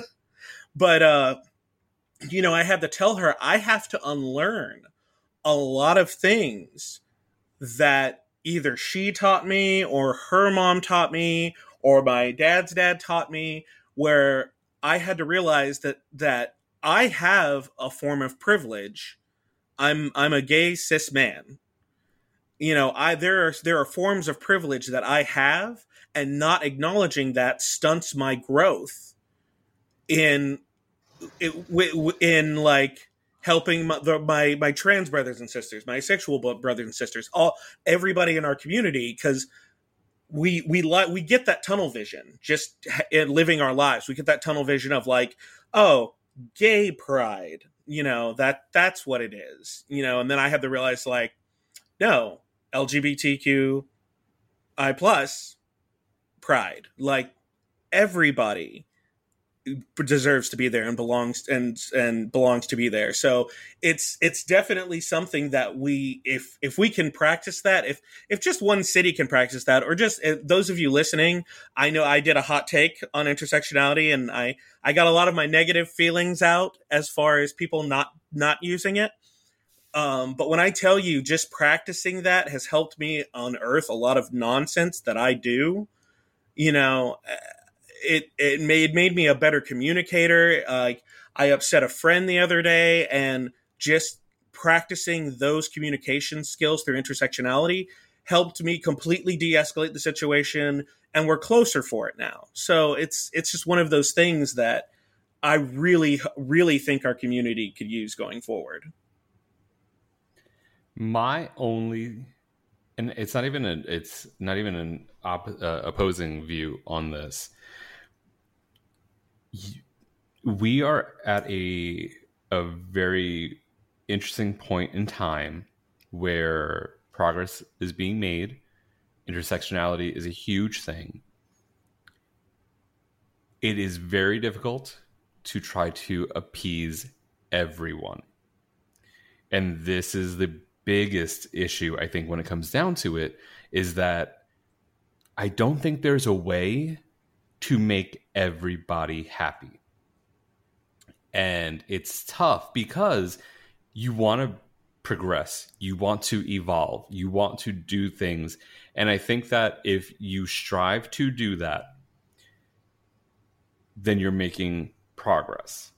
but, uh, you know, I had to tell her I have to unlearn a lot of things that either she taught me or her mom taught me or my dad's dad taught me, where I had to realize that that I have a form of privilege. I'm I'm a gay cis man. You know, I there are there are forms of privilege that I have, and not acknowledging that stunts my growth in in like helping my, the, my my trans brothers and sisters, my asexual brothers and sisters, all everybody in our community, because we we like we get that tunnel vision just in living our lives. We get that tunnel vision of like, oh, gay pride, you know, that that's what it is, you know. And then I had to realize, like, no, L G B T Q I plus pride, like everybody deserves to be there and belongs and and belongs to be there. So it's it's definitely something that we, if if we can practice that, if if just one city can practice that, or just uh, those of you listening, I know I did a hot take on intersectionality, and I I got a lot of my negative feelings out as far as people not not using it. Um, but when I tell you, just practicing that has helped me unearth a lot of nonsense that I do, you know. It it made made me a better communicator. Uh, I upset a friend the other day, and just practicing those communication skills through intersectionality helped me completely de-escalate the situation, and we're closer for it now. So it's it's just one of those things that I really really think our community could use going forward. My only, and it's not even a, it's not even an op, uh, opposing view on this. We are at a a very interesting point in time where progress is being made. Intersectionality is a huge thing. It is very difficult to try to appease everyone. And this is the biggest issue, I think, when it comes down to it, is that I don't think there's a way to make everybody happy. And it's tough because you want to progress, you want to evolve, you want to do things. And I think that if you strive to do that, then you're making progress.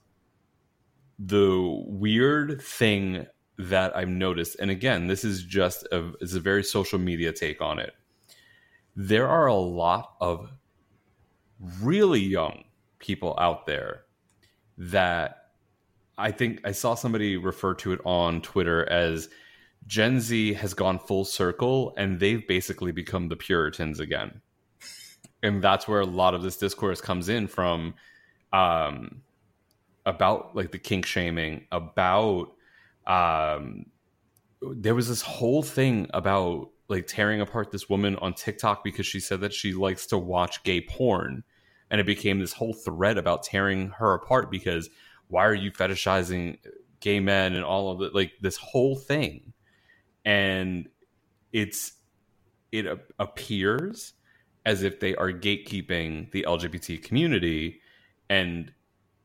The weird thing that I've noticed, and again, this is just a, it's a very social media take on it. There are a lot of really young people out there that I think I saw somebody refer to it on Twitter as Gen Z has gone full circle, and they've basically become the Puritans again. And that's where a lot of this discourse comes in from, um, about like the kink shaming, about um, there was this whole thing about like tearing apart this woman on TikTok because she said that she likes to watch gay porn. And it became this whole thread about tearing her apart because why are you fetishizing gay men and all of it, like this whole thing. And it's, it a- appears as if they are gatekeeping the L G B T community and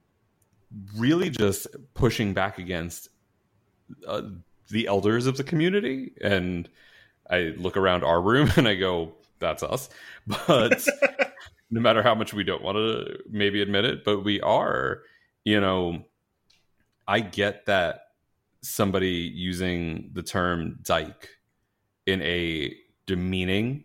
really just pushing back against uh, the elders of the community. And I look around our room and I go, that's us. But no matter how much we don't want to maybe admit it, but we are, you know, I get that somebody using the term dyke in a demeaning,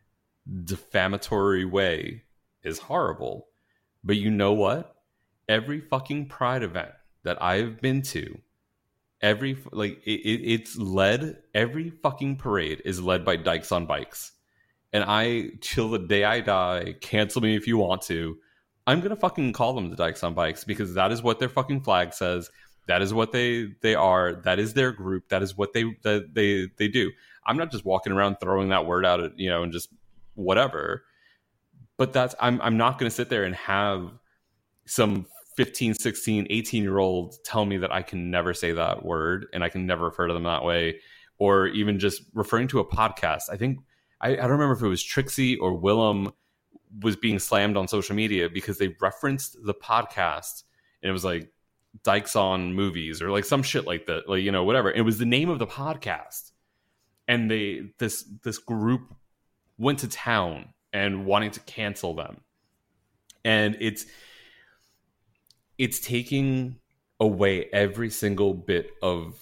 defamatory way is horrible. But you know what? Every fucking Pride event that I've been to, every, like, it, it's led, every fucking parade is led by dykes on bikes. And I, till the day I die, cancel me if you want to, I'm going to fucking call them the dykes on bikes because that is what their fucking flag says. That is what they, they are. That is their group. That is what they, that they, they do. I'm not just walking around throwing that word out at, you know, and just whatever. But that's, I'm, I'm not going to sit there and have some fifteen, sixteen, eighteen year old tell me that I can never say that word and I can never refer to them that way. Or even just referring to a podcast. I think, I, I don't remember if it was Trixie or Willem was being slammed on social media because they referenced the podcast and it was like Dykes on Movies or like some shit like that, like, you know, whatever. It was the name of the podcast. And they, this, this group went to town and wanting to cancel them. And it's, it's taking away every single bit of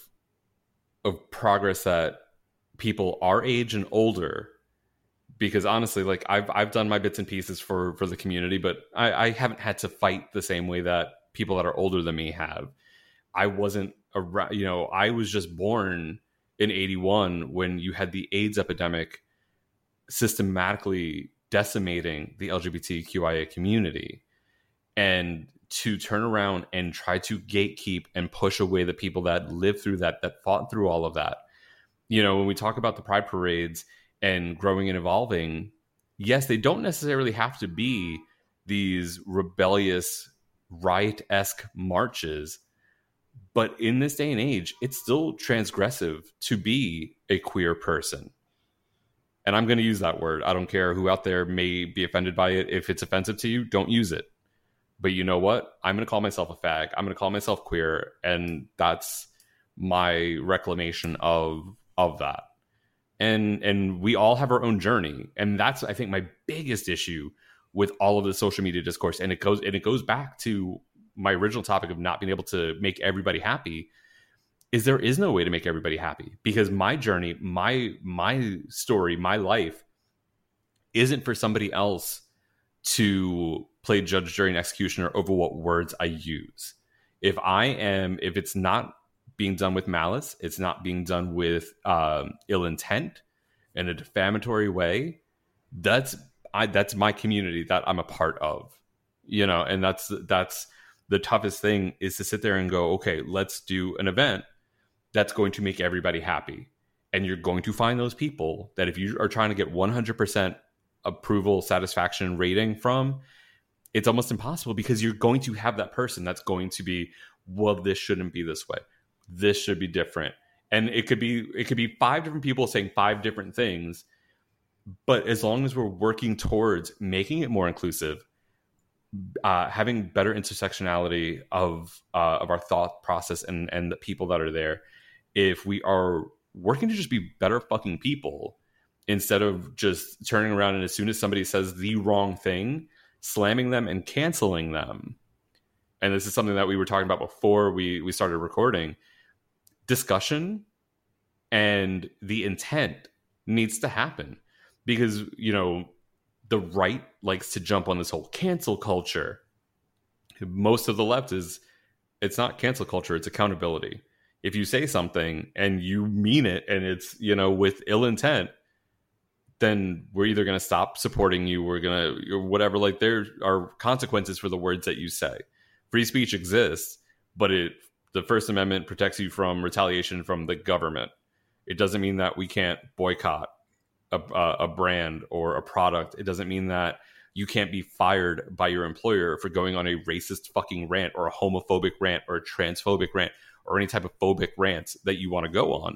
of progress that people our age and older, because honestly, like I've I've done my bits and pieces for for the community, but I, I haven't had to fight the same way that people that are older than me have. I wasn't around, you know, I was just born in eighty-one when you had the AIDS epidemic systematically decimating the L G B T Q I A community. And to turn around and try to gatekeep and push away the people that lived through that, that fought through all of that. You know, when we talk about the pride parades and growing and evolving, yes, they don't necessarily have to be these rebellious, riot-esque marches. But in this day and age, it's still transgressive to be a queer person. And I'm going to use that word. I don't care who out there may be offended by it. If it's offensive to you, don't use it. But you know what? I'm going to call myself a fag. I'm going to call myself queer. And that's my reclamation of of that. And and we all have our own journey. And that's, I think, my biggest issue with all of the social media discourse. And it goes and it goes back to my original topic of not being able to make everybody happy. Is there is no way to make everybody happy, because my journey, my my story, my life isn't for somebody else to play judge, jury, and executioner over what words I use. If I am, if it's not being done with malice, it's not being done with um, ill intent in a defamatory way, that's I that's my community that I'm a part of, you know, and that's that's the toughest thing, is to sit there and go, okay, let's do an event that's going to make everybody happy. And you're going to find those people that if you are trying to get one hundred percent approval, satisfaction rating from, it's almost impossible, because you're going to have that person that's going to be, well, this shouldn't be this way. This should be different. And it could be, it could be five different people saying five different things. But as long as we're working towards making it more inclusive, uh, having better intersectionality of, uh, of our thought process and, and the people that are there, if we are working to just be better fucking people, instead of just turning around and as soon as somebody says the wrong thing, slamming them and canceling them. And this is something that we were talking about before we, we started recording. Discussion and the intent needs to happen, because, you know, the right likes to jump on this whole cancel culture. Most of the left is, it's not cancel culture, it's accountability. If you say something and you mean it and it's, you know, with ill intent, then we're either going to stop supporting you, we're going to, or whatever. Like, there are consequences for the words that you say. Free speech exists, but it, the First Amendment protects you from retaliation from the government. It doesn't mean that we can't boycott a, a, a brand or a product. It doesn't mean that you can't be fired by your employer for going on a racist fucking rant or a homophobic rant or a transphobic rant or any type of phobic rant that you want to go on.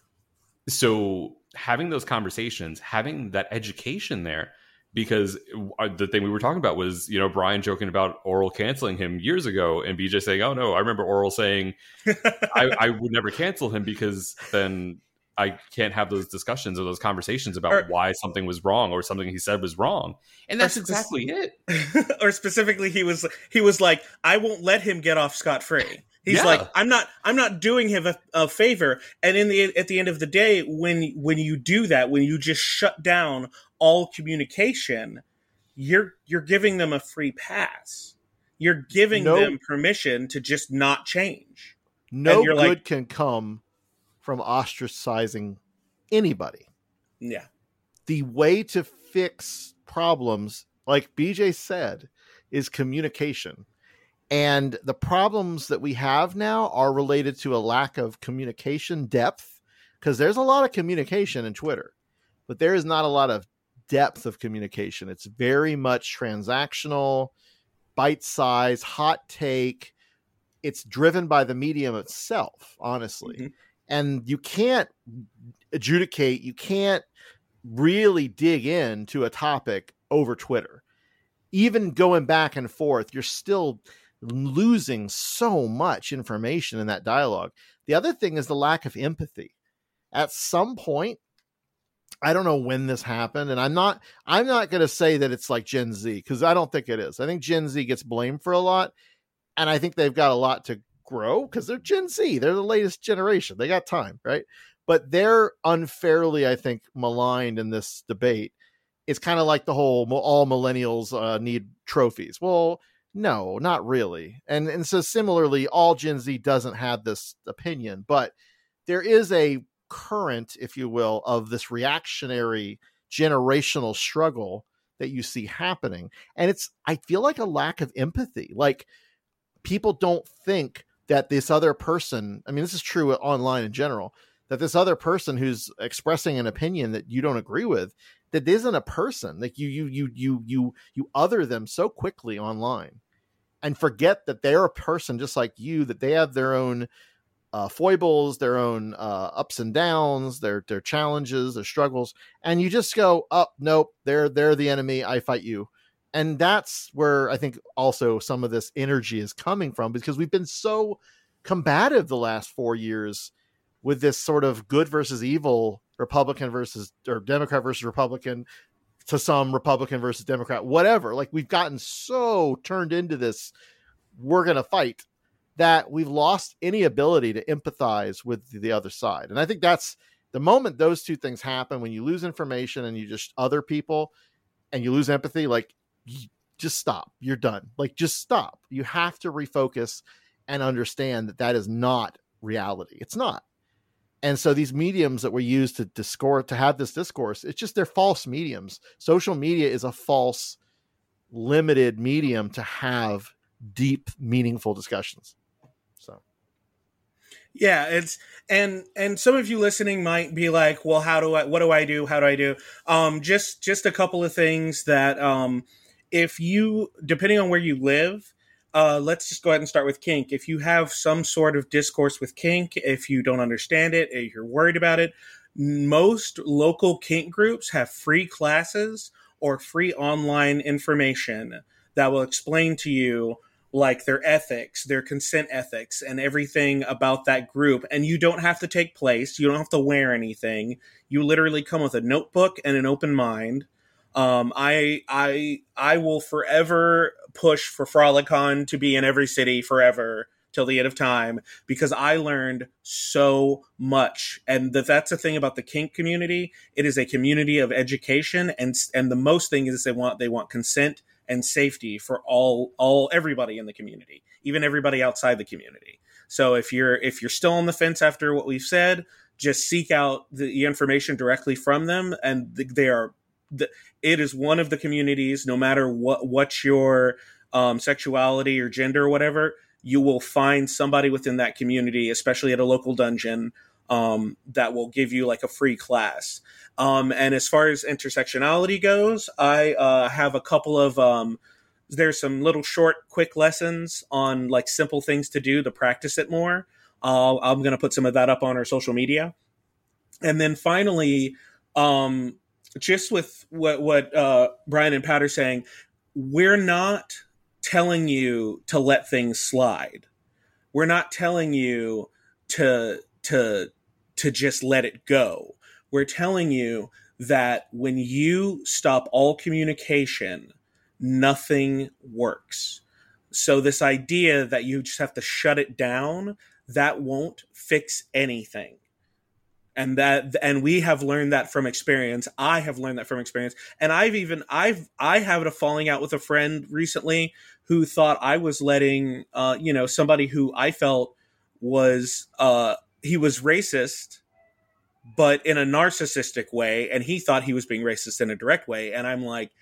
So having those conversations, having that education there, because the thing we were talking about was, you know, Brian joking about Oral canceling him years ago, and B J saying, oh no, I remember Oral saying I, I would never cancel him, because then I can't have those discussions or those conversations about or, why something was wrong or something he said was wrong. And that's exactly it. Or specifically, he was he was like, I won't let him get off scot-free. He's yeah. like, I'm not, I'm not doing him a, a favor. And in the, at the end of the day, when, when you do that, when you just shut down all communication, you're, you're giving them a free pass. You're giving no, them permission to just not change. No good like, can come from ostracizing anybody. Yeah. The way to fix problems, like B J said, is communication. And the problems that we have now are related to a lack of communication depth, because there's a lot of communication in Twitter, but there is not a lot of depth of communication. It's very much transactional, bite size, hot take. It's driven by the medium itself, honestly. Mm-hmm. And you can't adjudicate, you can't really dig into a topic over Twitter. Even going back and forth, you're still losing so much information in that dialogue. The other thing is the lack of empathy. At some point, I don't know when this happened, and I'm not I'm not going to say that it's like Gen Z, because I don't think it is. I think Gen Z gets blamed for a lot, and I think they've got a lot to grow because they're Gen Z. They're the latest generation. They got time, right? But they're unfairly, I think, maligned in this debate. It's kind of like the whole all millennials uh, need trophies. Well, no, not really. And and so similarly, all Gen Z doesn't have this opinion, but there is a current, if you will, of this reactionary generational struggle that you see happening. And it's, I feel like a lack of empathy. Like people don't think that this other person, I mean, this is true online in general, that this other person who's expressing an opinion that you don't agree with, that isn't a person. Like you, you, you, you, you, you other them so quickly online and forget that they're a person just like you, that they have their own uh, foibles, their own uh, ups and downs, their, their challenges, their struggles. And you just go, oh, nope, they're, they're the enemy. I fight you. And that's where I think also some of this energy is coming from, because we've been so combative the last four years with this sort of good versus evil, Republican versus or Democrat versus Republican, to some Republican versus Democrat, whatever. Like we've gotten so turned into this, we're going to fight, that we've lost any ability to empathize with the other side. And I think that's the moment those two things happen, when you lose information and you just other people and you lose empathy, like just stop, you're done. Like just stop. You have to refocus and understand that that is not reality. It's not. And so these mediums that we use to discourse, to have this discourse, it's just, they're false mediums. Social media is a false, limited medium to have deep, meaningful discussions. So, yeah, it's, and, and some of you listening might be like, well, how do I, what do I do? How do I do? Um, just, just a couple of things that, um, if you, depending on where you live, Uh, let's just go ahead and start with kink. If you have some sort of discourse with kink, if you don't understand it, if you're worried about it, most local kink groups have free classes or free online information that will explain to you like their ethics, their consent ethics, and everything about that group. And you don't have to take place. You don't have to wear anything. You literally come with a notebook and an open mind. Um, I, I, I will forever push for Frolicon to be in every city forever till the end of time, because I learned so much. And that that's the thing about the kink community. It is a community of education. And, and the most thing is they want, they want consent and safety for all, all, everybody in the community, even everybody outside the community. So if you're, if you're still on the fence after what we've said, just seek out the information directly from them. And they are, The, it is one of the communities, no matter what, what your um, sexuality or gender or whatever, you will find somebody within that community, especially at a local dungeon, um, that will give you like a free class. Um, and as far as intersectionality goes, I uh, have a couple of, um, there's some little short, quick lessons on like simple things to do to practice it more. Uh, I'm going to put some of that up on our social media. And then finally, um, just with what, what uh, Brian and Pat are saying, we're not telling you to let things slide. We're not telling you to, to, to just let it go. We're telling you that when you stop all communication, nothing works. So this idea that you just have to shut it down, that won't fix anything. And that, and we have learned that from experience. I have learned that from experience. And I've even, I've, I had a falling out with a friend recently who thought I was letting, uh, you know, somebody who I felt was, uh, he was racist, but in a narcissistic way. And he thought he was being racist in a direct way. And I'm like,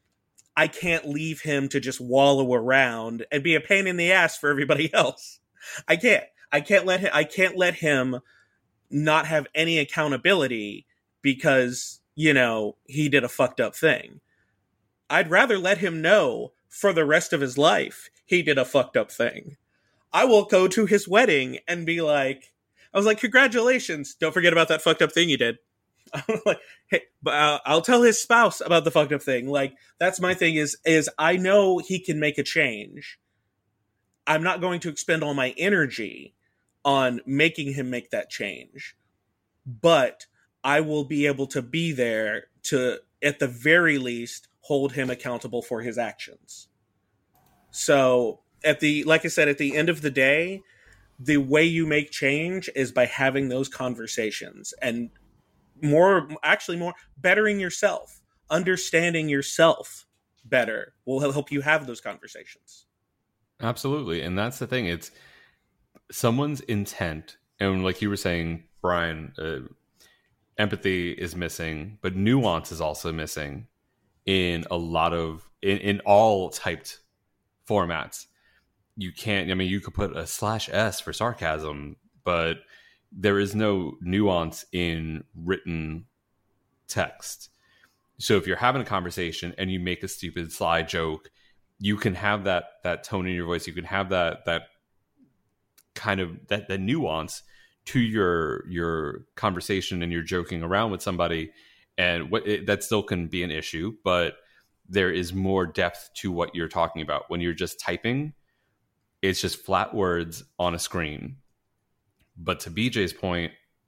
I can't leave him to just wallow around and be a pain in the ass for everybody else. I can't, I can't let him, I can't let him not have any accountability because, you know, he did a fucked up thing. I'd rather let him know for the rest of his life he did a fucked up thing. I will go to his wedding and be like, I was like, congratulations. Don't forget about that fucked up thing you did. I'm like, hey, but I'll, I'll tell his spouse about the fucked up thing. Like, that's my thing is, is I know he can make a change. I'm not going to expend all my energy on making him make that change, but I will be able to be there to, at the very least, hold him accountable for his actions. So at the, like I said, at the end of the day, the way you make change is by having those conversations, and more, actually more, bettering yourself, understanding yourself better will help you have those conversations. Absolutely. And that's the thing. It's someone's intent. And like you were saying, Brian, uh, empathy is missing, but nuance is also missing in a lot of, in, in all typed formats. You can't, I mean, you could put a slash S for sarcasm, but there is no nuance in written text. So if you're having a conversation and you make a stupid sly joke, you can have that that tone in your voice. You can have that that kind of that, that nuance to your your conversation, and you're joking around with somebody, and what it, that still can be an issue, but there is more depth to what you're talking about. When you're just typing, it's just flat words on a screen. But to B J's point,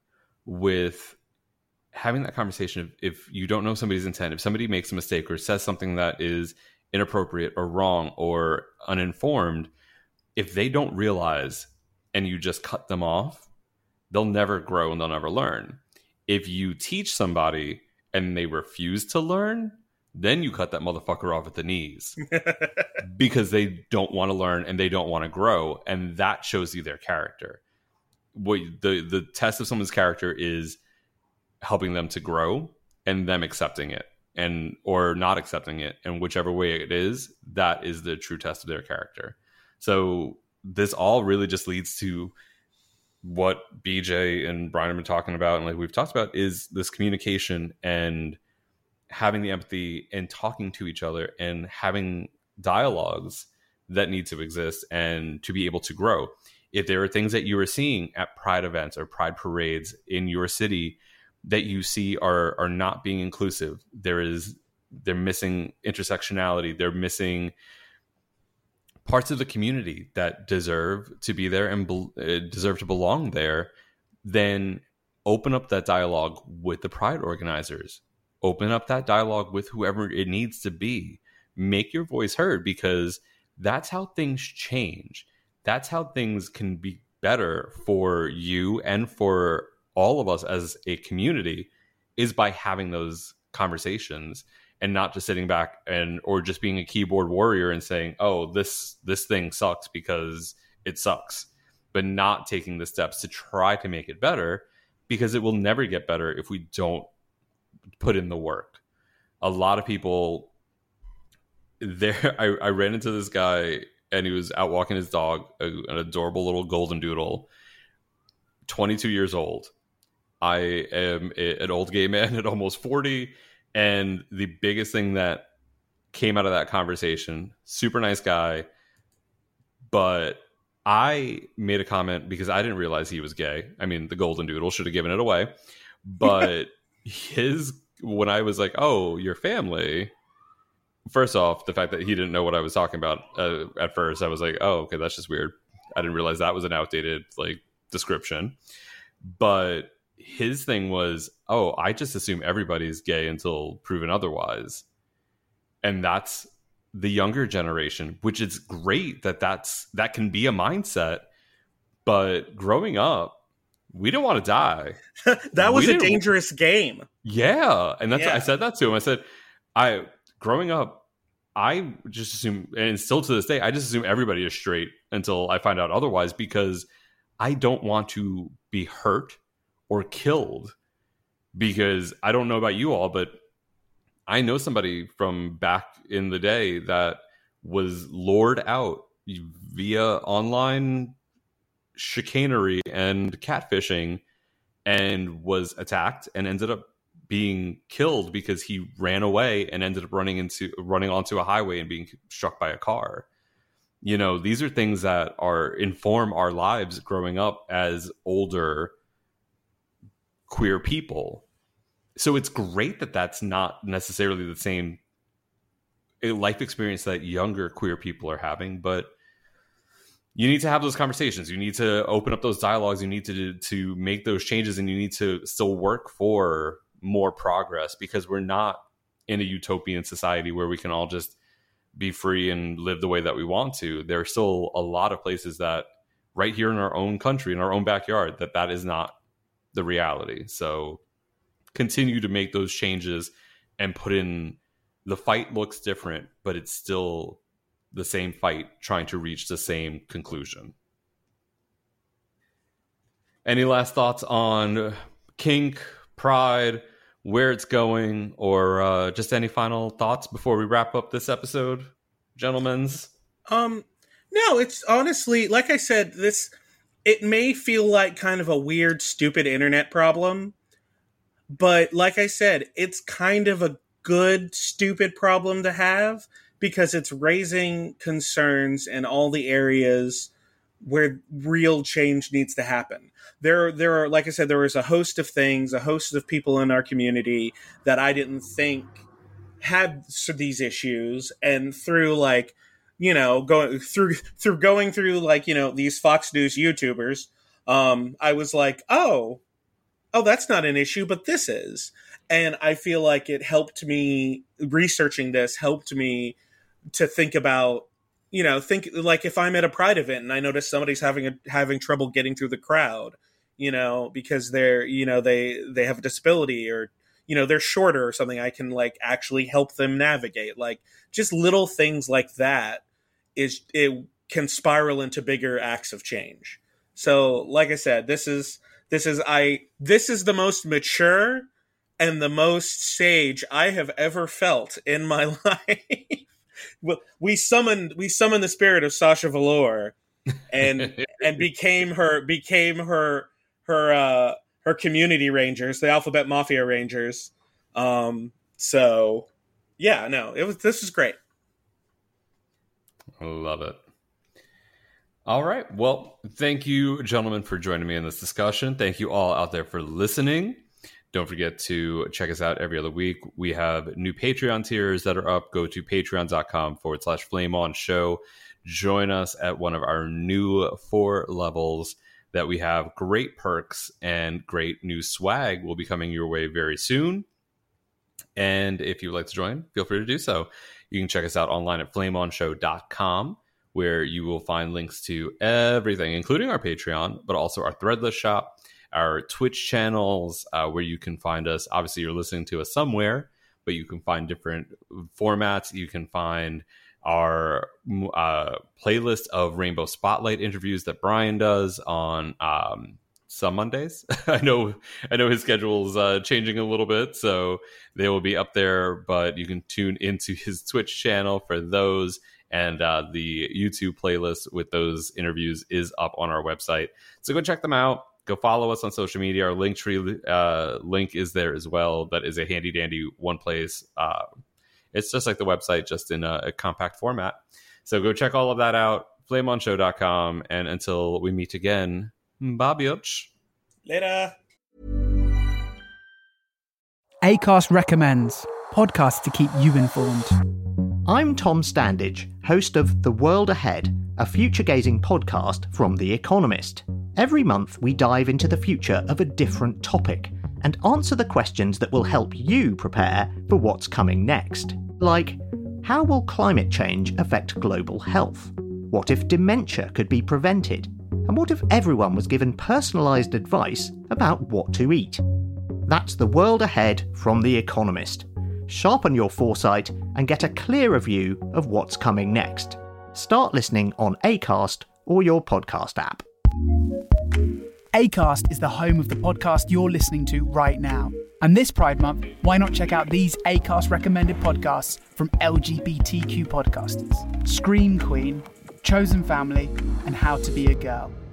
with having that conversation, if, if you don't know somebody's intent, if somebody makes a mistake or says something that is inappropriate or wrong or uninformed, if they don't realize and you just cut them off, they'll never grow and they'll never learn. If you teach somebody and they refuse to learn, then you cut that motherfucker off at the knees because they don't want to learn and they don't want to grow. And that shows you their character. What the, the test of someone's character is helping them to grow and them accepting it, and or not accepting it, and whichever way it is, that is the true test of their character. So this all really just leads to what B J and Brian have been talking about, and like we've talked about, is this communication and having the empathy and talking to each other and having dialogues that need to exist and to be able to grow. If there are things that you are seeing at Pride events or Pride parades in your city that you see are are not being inclusive, there is they're missing intersectionality, they're missing parts of the community that deserve to be there and be, uh, deserve to belong there, then open up that dialogue with the Pride organizers. Open up that dialogue with whoever it needs to be. Make your voice heard, because that's how things change. That's how things can be better for you and for all of us as a community, is by having those conversations and not just sitting back and or just being a keyboard warrior and saying, oh, this this thing sucks because it sucks, but not taking the steps to try to make it better, because it will never get better if we don't put in the work. A lot of people there, I, I ran into this guy and he was out walking his dog, a, an adorable little golden doodle, twenty-two years old. I am a, an old gay man at almost forty. And the biggest thing that came out of that conversation, super nice guy, but I made a comment because I didn't realize he was gay. I mean, the golden doodle should have given it away. But his, when I was like, oh, your family, first off, the fact that he didn't know what I was talking about uh, at first, I was like, oh, okay, that's just weird. I didn't realize that was an outdated like description. But his thing was, oh, I just assume everybody's gay until proven otherwise. And that's the younger generation, which is great that that's, that can be a mindset. But growing up, we didn't want to die. That was a dangerous game. Yeah. And that's yeah. what I said that to him. I said, I, growing up, I just assume, and still to this day, I just assume everybody is straight until I find out otherwise, because I don't want to be hurt or killed, because I don't know about you all, but I know somebody from back in the day that was lured out via online chicanery and catfishing and was attacked and ended up being killed because he ran away and ended up running into running onto a highway and being struck by a car. You know, these are things that are inform our lives growing up as older queer people. So it's great that that's not necessarily the same life experience that younger queer people are having, but you need to have those conversations. You need to open up those dialogues. You need to to make those changes, and you need to still work for more progress, because we're not in a utopian society where we can all just be free and live the way that we want to. There are still a lot of places that right here in our own country, in our own backyard, that that is not the reality. So continue to make those changes and put in, the fight looks different, but it's still the same fight trying to reach the same conclusion. Any last thoughts on kink, pride, where it's going, or uh, just any final thoughts before we wrap up this episode, gentlemen's? Um, no, it's honestly, like I said, this, it may feel like kind of a weird, stupid internet problem, but like I said, it's kind of a good, stupid problem to have, because it's raising concerns in all the areas where real change needs to happen. There, there are, like I said, there was a host of things, a host of people in our community that I didn't think had these issues, and through like, you know, going through through going through like, you know, these Fox News YouTubers, um, I was like, oh, oh, that's not an issue, but this is. And I feel like it helped me, researching this helped me to think about, you know, think like if I'm at a Pride event and I notice somebody's having a, having trouble getting through the crowd, you know, because they're, you know, they, they have a disability, or, you know, they're shorter or something, I can like actually help them navigate. Like just little things like that is, it can spiral into bigger acts of change. So like I said, this is, this is, I, this is the most mature and the most sage I have ever felt in my life. We summoned we summoned the spirit of Sasha Velour, and and became her became her her uh, her community rangers, the Alphabet Mafia Rangers. Um, so yeah, no, it was this was great. Love it. All right, well, thank you, gentlemen, for joining me in this discussion. Thank you all out there for listening. Don't forget to check us out every other week. We have new Patreon tiers that are up. Go to patreon.com forward slash flame on show. Join us at one of our new four levels that we have. Great perks and great new swag will be coming your way very soon. And if you would like to join, feel free to do so. You can check us out online at flame on show dot com, where you will find links to everything, including our Patreon, but also our Threadless shop, our Twitch channels, uh, where you can find us. Obviously, you're listening to us somewhere, but you can find different formats. You can find our uh, playlist of Rainbow Spotlight interviews that Brian does on um, some Mondays. I know I know his schedule is uh, changing a little bit, so they will be up there, but you can tune into his Twitch channel for those. And uh, the YouTube playlist with those interviews is up on our website. So go check them out. Go follow us on social media. Our Linktree uh, link is there as well. That is a handy dandy one place. Uh, it's just like the website, just in a, a compact format. So go check all of that out. flame on show dot com. And until we meet again, bye, bitch. Later. Acast recommends podcasts to keep you informed. I'm Tom Standage, host of The World Ahead, a future-gazing podcast from The Economist. Every month, we dive into the future of a different topic and answer the questions that will help you prepare for what's coming next. Like, how will climate change affect global health? What if dementia could be prevented? And what if everyone was given personalised advice about what to eat? That's The World Ahead from The Economist. Sharpen your foresight and get a clearer view of what's coming next. Start listening on Acast or your podcast app. Acast is the home of the podcast you're listening to right now. And this Pride Month, why not check out these Acast recommended podcasts from L G B T Q podcasters? Scream Queen, Chosen Family, and How to Be a Girl.